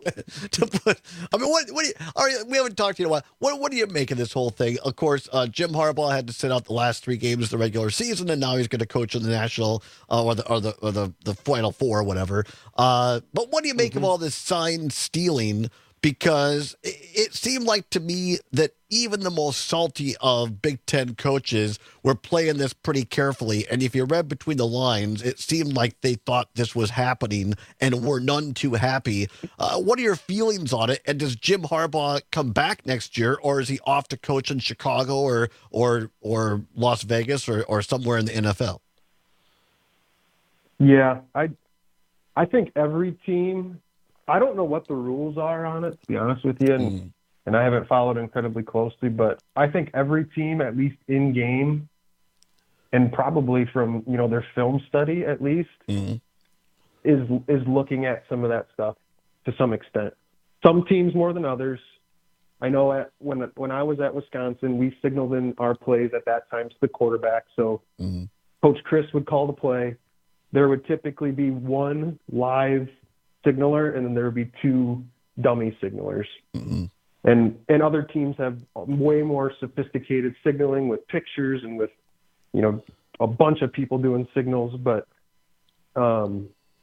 Speaker 16: What do you, we haven't talked to you in a while. What do you make of this whole thing? Of course, Jim Harbaugh had to sit out the last 3 games of the regular season, and now he's going to coach in the national or the Final Four or whatever. But what do you make of all this sign stealing? Because it seemed like to me that even the most salty of Big Ten coaches were playing this pretty carefully. And if you read between the lines, it seemed like they thought this was happening and were none too happy. What are your feelings on it? And does Jim Harbaugh come back next year, or is he off to coach in Chicago or Las Vegas or somewhere in the NFL?
Speaker 11: Yeah, I think every team, I don't know what the rules are on it, to be honest with you, and I haven't followed incredibly closely, but I think every team, at least in game, and probably from their film study at least, is looking at some of that stuff to some extent. Some teams more than others. I know when I was at Wisconsin, we signaled in our plays at that time to the quarterback. So Coach Chris would call the play. There would typically be one live signaler, and then there would be 2 dummy signalers. And other teams have way more sophisticated signaling with pictures and with, a bunch of people doing signals. But I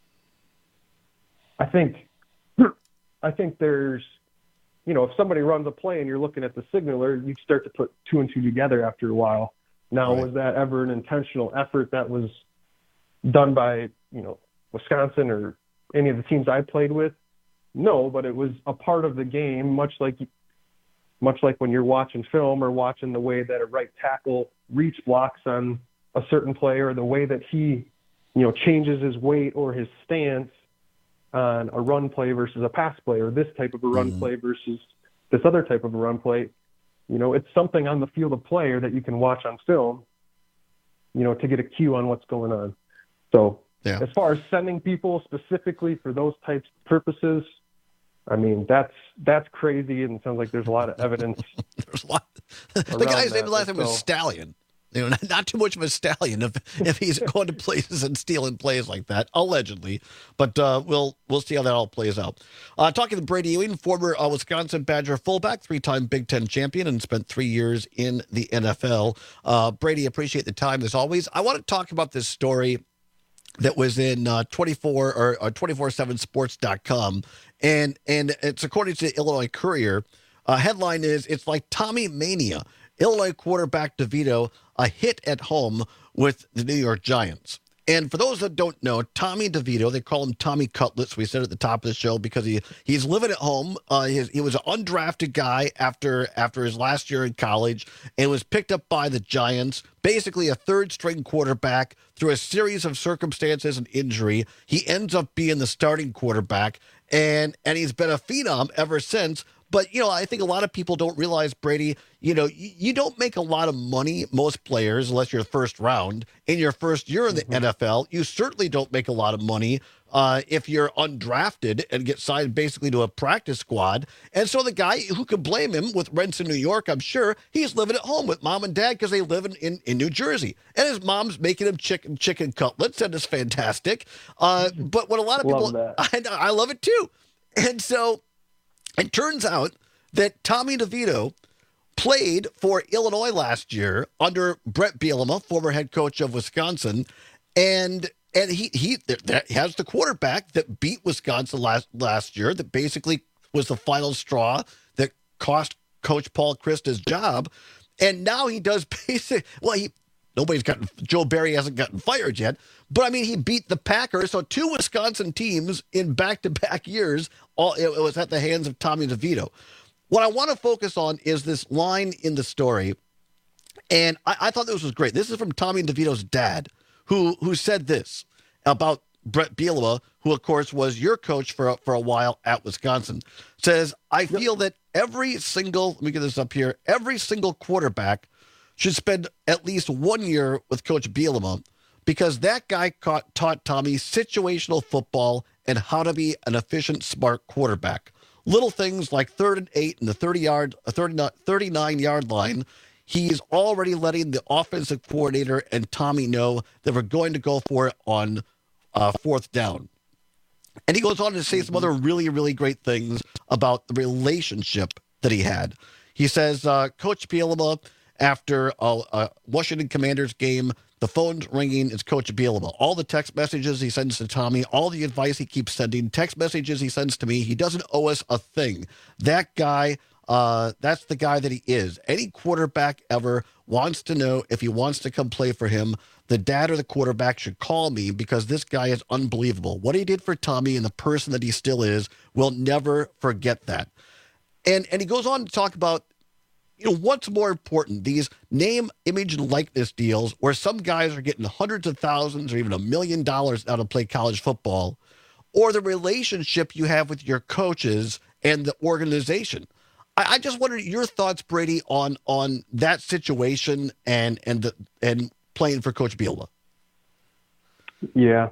Speaker 11: think there's, if somebody runs a play and you're looking at the signaler, you start to put 2 and 2 together after a while. Now, was that ever an intentional effort that was done by, Wisconsin or any of the teams I played with? No, but it was a part of the game, much like when you're watching film or watching the way that a right tackle reach blocks on a certain play, or the way that he, changes his weight or his stance on a run play versus a pass play, or this type of a run play versus this other type of a run play. It's something on the field of play that you can watch on film, to get a cue on what's going on. So as far as sending people specifically for those types of purposes, I mean, that's crazy, and it sounds like there's a lot of evidence.
Speaker 16: There's a lot. The guy's name last name was Stallion. not too much of a stallion if he's going to places and stealing plays like that, allegedly. But we'll see how that all plays out. Talking to Brady Ewing, former Wisconsin Badger fullback, 3-time Big Ten champion, and spent 3 years in the NFL. Brady, appreciate the time as always. I want to talk about this story that was in 247sports.com, and it's according to the Illinois Courier. Headline is, it's like Tommy Mania. Illinois quarterback DeVito, a hit at home with the New York Giants. And for those that don't know, Tommy DeVito, they call him Tommy Cutlets. We said at the top of the show because he's living at home. He was an undrafted guy after his last year in college and was picked up by the Giants, basically a third-string quarterback through a series of circumstances and injury. He ends up being the starting quarterback, and he's been a phenom ever since. But, I think a lot of people don't realize, Brady, you don't make a lot of money, most players, unless you're first round. In your first year in the NFL, you certainly don't make a lot of money if you're undrafted and get signed basically to a practice squad. And so the guy, who could blame him with rents in New York, I'm sure, he's living at home with mom and dad because they live in New Jersey. And his mom's making him chicken cutlets, and it's fantastic. But what a lot of people, I love it too. And so it turns out that Tommy DeVito played for Illinois last year under Brett Bielema, former head coach of Wisconsin, and he has the quarterback that beat Wisconsin last year, that basically was the final straw that cost Coach Paul Chryst his job, and now he does Joe Barry hasn't gotten fired yet, but he beat the Packers. So 2 Wisconsin teams in back-to-back years, it was at the hands of Tommy DeVito. What I want to focus on is this line in the story, and I thought this was great. This is from Tommy DeVito's dad, who said this about Brett Bielema, who, of course, was your coach for a while at Wisconsin. Says, I feel that every single quarterback should spend at least 1 year with Coach Bielema, because that guy taught Tommy situational football and how to be an efficient, smart quarterback. Little things like 3rd and 8 and the 39-yard line, he's already letting the offensive coordinator and Tommy know that we're going to go for it on 4th down. And he goes on to say some other really, really great things about the relationship that he had. He says, Coach Bielema, after a Washington Commanders game, the phone's ringing. It's Coach Bielema. All the text messages he sends to Tommy, all the advice he keeps sending, text messages he sends to me, he doesn't owe us a thing. That guy, that's the guy that he is. Any quarterback ever wants to know if he wants to come play for him, the dad or the quarterback should call me, because this guy is unbelievable. What he did for Tommy and the person that he still is, we'll never forget that. And he goes on to talk about, what's more important, these name, image, and likeness deals where some guys are getting hundreds of thousands or even $1 million out to play college football, or the relationship you have with your coaches and the organization. I just wondered your thoughts, Brady, on that situation and playing for Coach Bielema.
Speaker 11: Yeah.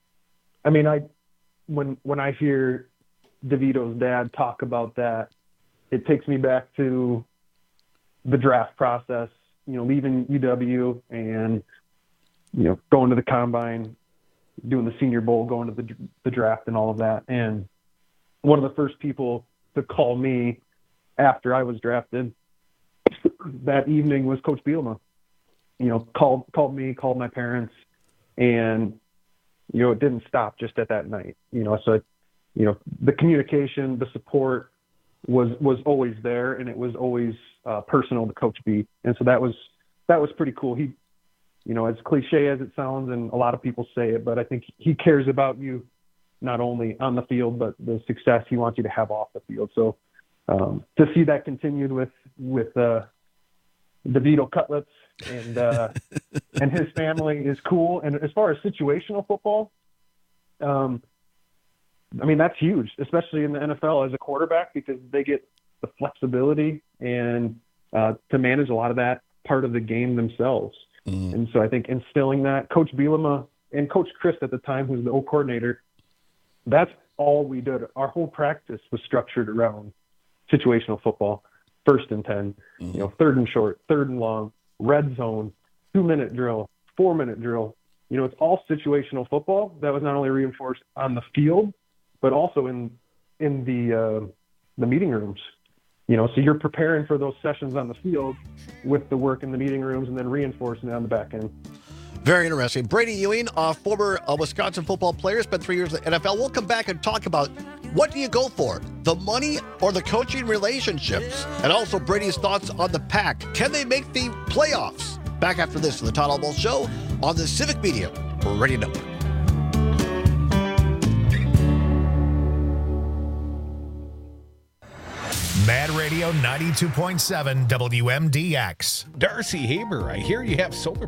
Speaker 11: When I hear DeVito's dad talk about that, it takes me back to the draft process, leaving UW and, going to the combine, doing the Senior Bowl, going to the draft and all of that. And one of the first people to call me after I was drafted that evening was Coach Bielema. Called me, called my parents, and, it didn't stop just at that night. So, the communication, the support was always there, and it was always personal to Coach B. And so that was pretty cool. He, as cliche as it sounds, and a lot of people say it, but I think he cares about you not only on the field, but the success he wants you to have off the field. So to see that continued with DeVito Cutlets and his family is cool. And as far as situational football, that's huge, especially in the NFL as a quarterback, because they get the flexibility and to manage a lot of that part of the game themselves. And so I think instilling that, Coach Bielema and Coach Chryst at the time, who's the O coordinator, that's all we did. Our whole practice was structured around situational football, 1st and 10, 3rd and short, 3rd and long, red zone, 2-minute drill, 4-minute drill. You know, it's all situational football that was not only reinforced on the field, but also in the meeting rooms. You know, so you're preparing for those sessions on the field with the work in the meeting rooms and then reinforcing it on the back end.
Speaker 16: Very interesting. Brady Ewing, former Wisconsin football player, spent 3 years in the NFL. We'll come back and talk about what do you go for, the money or the coaching relationships? And also Brady's thoughts on the Pack. Can they make the playoffs? Back after this on the Todd Albaugh Show on the Civic Media Radio Network.
Speaker 8: Mad Radio 92.7 WMDX.
Speaker 5: Darcy Haber, I hear you have solar.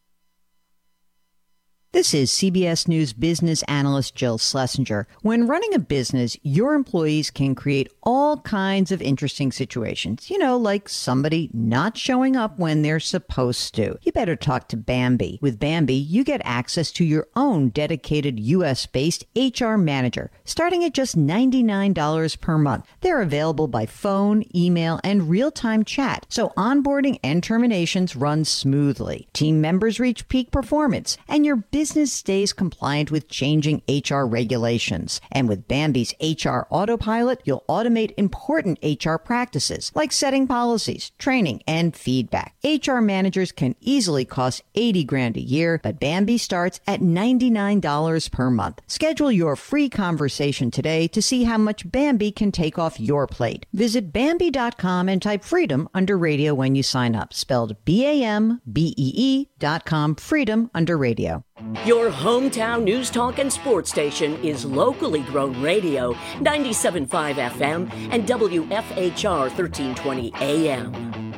Speaker 12: This is CBS News business analyst Jill Schlesinger. When running a business, your employees can create all kinds of interesting situations. You know, like somebody not showing up when they're supposed to. You better talk to Bambee. With Bambee, you get access to your own dedicated U.S.-based HR manager, starting at just $99 per month. They're available by phone, email, and real-time chat, so onboarding and terminations run smoothly. Team members reach peak performance, and your business stays compliant with changing HR regulations. And with Bambee's HR Autopilot, you'll automate important HR practices like setting policies, training, and feedback. HR managers can easily cost $80,000 a year, but Bambee starts at $99 per month. Schedule your free conversation today to see how much Bambee can take off your plate. Visit Bambee.com and type freedom under radio when you sign up. Spelled BAMBEE.com, freedom under radio.
Speaker 15: Your hometown news talk and sports station is locally grown radio, 97.5 FM and WFHR 1320 AM.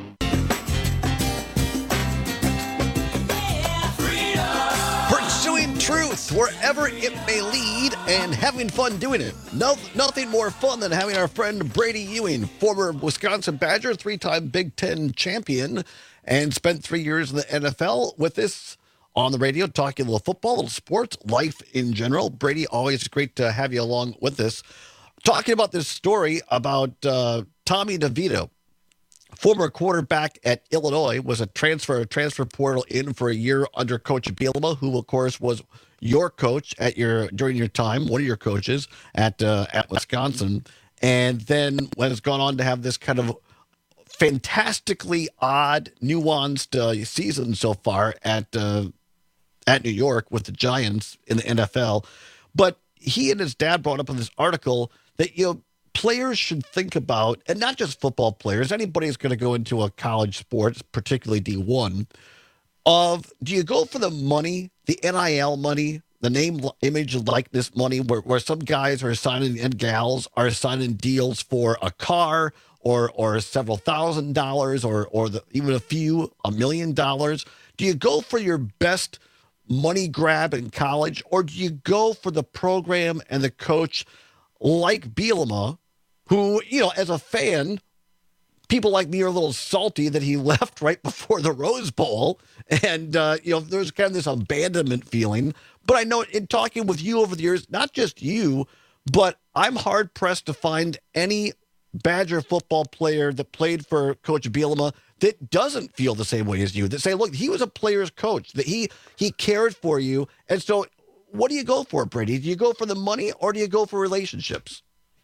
Speaker 16: Pursuing truth wherever it may lead and having fun doing it. Nothing more fun than having our friend Brady Ewing, former Wisconsin Badger, 3-time Big Ten champion, and spent 3 years in the NFL with us on the radio, talking a little football, a little sports, life in general. Brady, always great to have you along with us. Talking about this story about Tommy DeVito, former quarterback at Illinois, was a transfer portal in for a year under Coach Bielema, who, of course, was your coach during your time, one of your coaches at Wisconsin, and then has gone on to have this kind of fantastically odd, nuanced season so far at New York with the Giants in the NFL. But he and his dad brought up in this article that, you know, players should think about, and not just football players, anybody who's going to go into a college sport, particularly D1, of do you go for the money, the NIL money, the name, image, likeness money, where some guys are signing, and gals are signing deals for a car or several $1,000s or even $1 million? Do you go for your best money grab in college, or do you go for the program and the coach like Bielema, who, you know, as a fan, people like me are a little salty that he left right before the Rose Bowl, and you know, there's kind of this abandonment feeling. But I know in talking with you over the years, not just you, but I'm hard pressed to find any Badger football player that played for Coach Bielema that doesn't feel the same way as you, that say, look, he was a player's coach, that he cared for you. And so what do you go for, Brady? Do you go for the money, or do you go for relationships?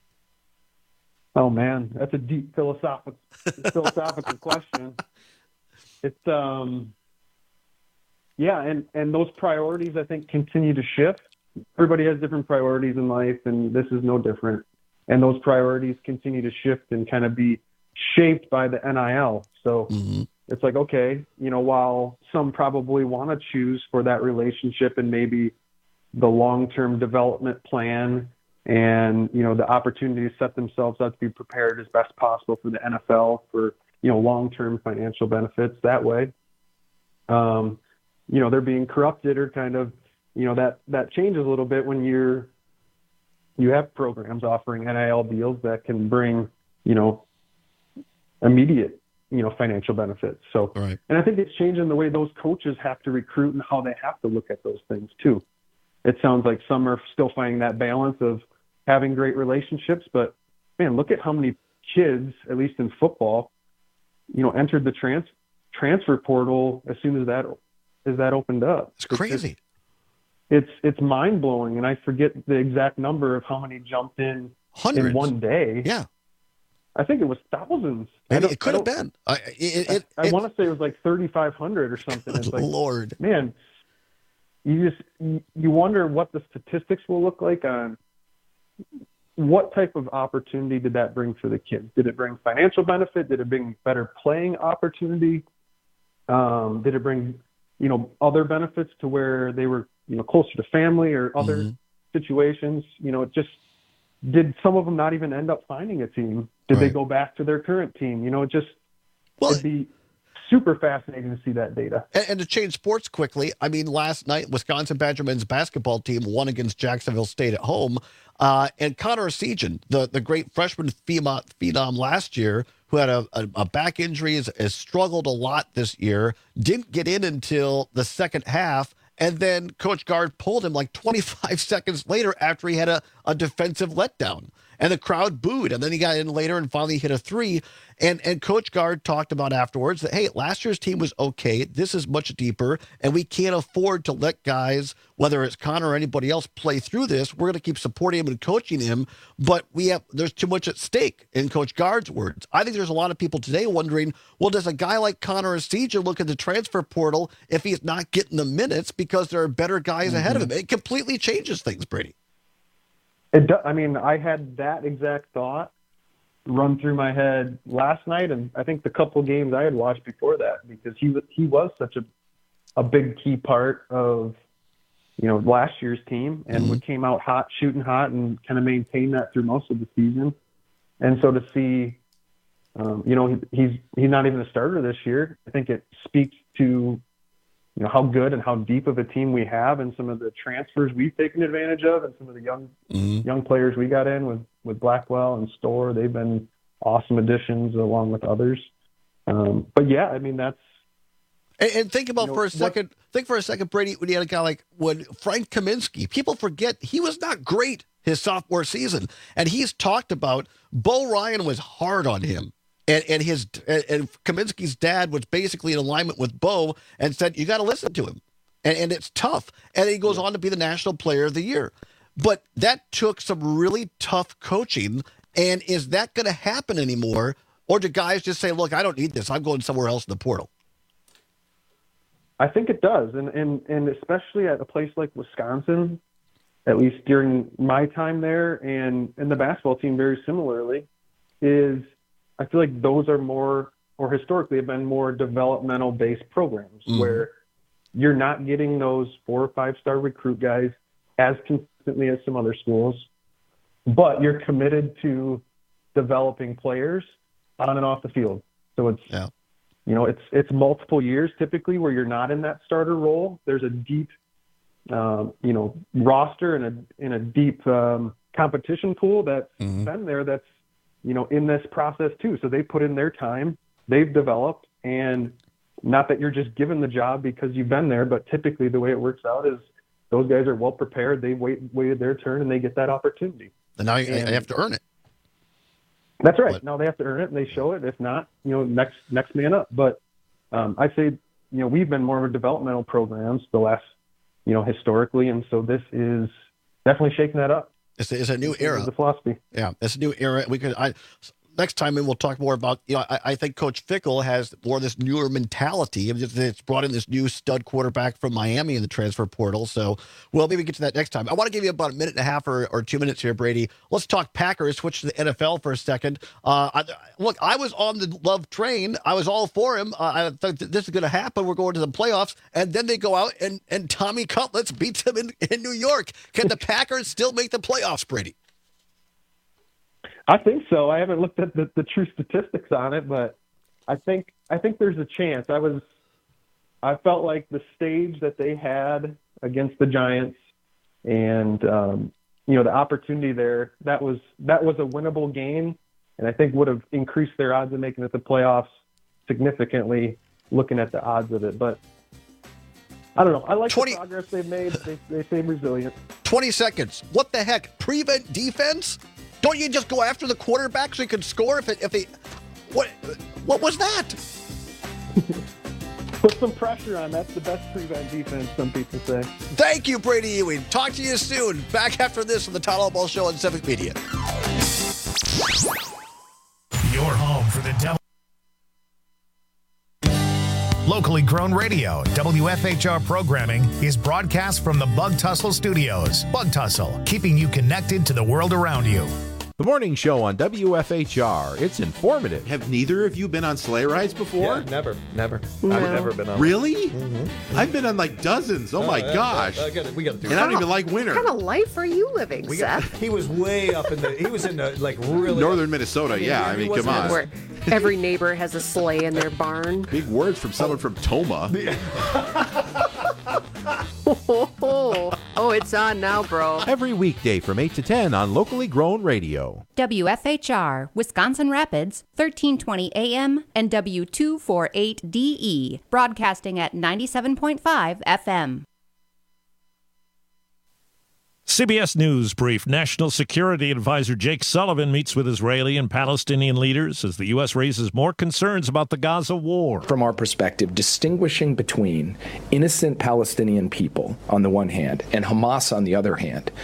Speaker 11: Oh, man, that's a deep philosophical question. It's, yeah, and those priorities, I think, continue to shift. Everybody has different priorities in life, and this is no different. And those priorities continue to shift and kind of be shaped by the NIL. So it's like, okay, you know, while some probably want to choose for that relationship and maybe the long-term development plan and, you know, the opportunity to set themselves up to be prepared as best possible for the NFL for, you know, long-term financial benefits that way, you know, they're being corrupted, or kind of, you know, that changes a little bit when you have programs offering NIL deals that can bring, you know, immediate, you know, financial benefits. So, right. And I think it's changing the way those coaches have to recruit and how they have to look at those things too. It sounds like some are still finding that balance of having great relationships, but man, look at how many kids, at least in football, you know, entered the transfer portal as soon as that as that opened up.
Speaker 16: It's crazy.
Speaker 11: It's mind blowing, and I forget the exact number of how many jumped in
Speaker 16: Hundreds.
Speaker 11: in one day.
Speaker 16: Yeah,
Speaker 11: I think it was thousands.
Speaker 16: Maybe it could have been.
Speaker 11: I want to say it was like 3,500 or something. It's like,
Speaker 16: Lord,
Speaker 11: man, you wonder what the statistics will look like on what type of opportunity did that bring for the kids. Did it bring financial benefit? Did it bring better playing opportunity? Did it bring other benefits to where they were closer to family or other situations? It just, did some of them not even end up finding a team? Did they go back to their current team? It'd be super fascinating to see that data.
Speaker 16: And to change sports quickly, I mean, last night, Wisconsin Badger men's basketball team won against Jacksonville State at home. And Connor Essegian, the great freshman phenom last year, who had a back injury, has struggled a lot this year, didn't get in until the second half. And then Coach Gard pulled him like 25 seconds later after he had a defensive letdown. And the crowd booed. And then he got in later and finally hit a three. And Coach Gard talked about afterwards that, hey, last year's team was okay. This is much deeper. And we can't afford to let guys, whether it's Connor or anybody else, play through this. We're going to keep supporting him and coaching him. But there's too much at stake, in Coach Gard's words. I think there's a lot of people today wondering, well, does a guy like Connor Essegian look at the transfer portal if he's not getting the minutes because there are better guys ahead of him? It completely changes things, Brady.
Speaker 11: I had that exact thought run through my head last night, and I think the couple games I had watched before that, because he was such a big key part of last year's team, and came out hot, shooting hot, and kind of maintained that through most of the season. And so to see, he's not even a starter this year, I think it speaks to how good and how deep of a team we have, and some of the transfers we've taken advantage of, and some of the young players we got in with Blackwell and Storr. They've been awesome additions along with others. But yeah, I mean, that's.
Speaker 16: And think about for a second, Brady, when you had a guy like Frank Kaminsky, people forget he was not great his sophomore season. And he's talked about Bo Ryan was hard on him. And Kaminsky's dad was basically in alignment with Bo and said, you got to listen to him. And it's tough. And he goes on to be the National Player of the Year. But that took some really tough coaching. And is that going to happen anymore? Or do guys just say, look, I don't need this. I'm going somewhere else in the portal?
Speaker 11: I think it does. And especially at a place like Wisconsin, at least during my time there, and the basketball team very similarly, is I feel like those are more, or historically have been more developmental-based programs where you're not getting those 4 or 5-star recruit guys as consistently as some other schools, but you're committed to developing players on and off the field. So it's, it's multiple years typically where you're not in that starter role. There's a deep, roster and a deep competition pool that's been there that's, in this process too. So they put in their time, they've developed, and not that you're just given the job because you've been there, but typically the way it works out is those guys are well prepared. They waited their turn and they get that opportunity.
Speaker 16: And now you have to earn it.
Speaker 11: That's right. Now they have to earn it and they show it. If not, next man up. But I say, we've been more of a developmental programs the last, historically. And so this is definitely shaking that up.
Speaker 16: It's a new era.
Speaker 11: The philosophy.
Speaker 16: Yeah, it's a new era. Next time we'll talk more about, I think Coach Fickell has more of this newer mentality. It's brought in this new stud quarterback from Miami in the transfer portal. So we'll maybe get to that next time. I want to give you about a minute and a half or 2 minutes here, Brady. Let's talk Packers, switch to the NFL for a second. Look, I was on the Love train. I was all for him. I thought this is going to happen. We're going to the playoffs. And then they go out and Tommy Cutlets beats them in New York. Can the Packers still make the playoffs, Brady?
Speaker 11: I think so. I haven't looked at the true statistics on it, but I think there's a chance. I felt like the stage that they had against the Giants, and the opportunity there, that was a winnable game, and I think would have increased their odds of making it to the playoffs significantly. Looking at the odds of it, but I don't know. I like the progress they've made. They seem resilient.
Speaker 16: 20 seconds. What the heck? Prevent defense? Don't you just go after the quarterback so you can score if they what was that?
Speaker 11: Put some pressure on. That's the best prevent defense, some people say.
Speaker 16: Thank you, Brady Ewing. Talk to you soon. Back after this on the Todd Ball Show on Civic Media.
Speaker 8: Your home for the devil. Locally grown radio, WFHR programming is broadcast from the Bug Tussle Studios. Bug Tussle, keeping you connected to the world around you.
Speaker 2: The morning show on WFHR. It's informative.
Speaker 13: Have neither of you been on sleigh rides before?
Speaker 4: Yeah, never.
Speaker 22: No.
Speaker 4: I've never been on.
Speaker 13: Really?
Speaker 4: Mm-hmm.
Speaker 13: I've been on like dozens. Oh my gosh.
Speaker 4: We got to do
Speaker 13: and I don't even like winter.
Speaker 7: What kind of life are you living, Seth?
Speaker 4: He was way up in he was in the, like, really.
Speaker 13: Northern Minnesota, I mean, come on.
Speaker 7: Where every neighbor has a sleigh in their barn.
Speaker 13: Big words from someone from Toma.
Speaker 7: Oh, it's on now, bro.
Speaker 2: Every weekday from 8 to 10 on Locally Grown Radio.
Speaker 14: WFHR, Wisconsin Rapids, 1320 AM and W248DE, broadcasting at 97.5 FM.
Speaker 17: CBS News brief. National Security Advisor Jake Sullivan meets with Israeli and Palestinian leaders as the U.S. raises more concerns about the Gaza war.
Speaker 18: From our perspective, distinguishing between innocent Palestinian people on the one hand and Hamas on the other hand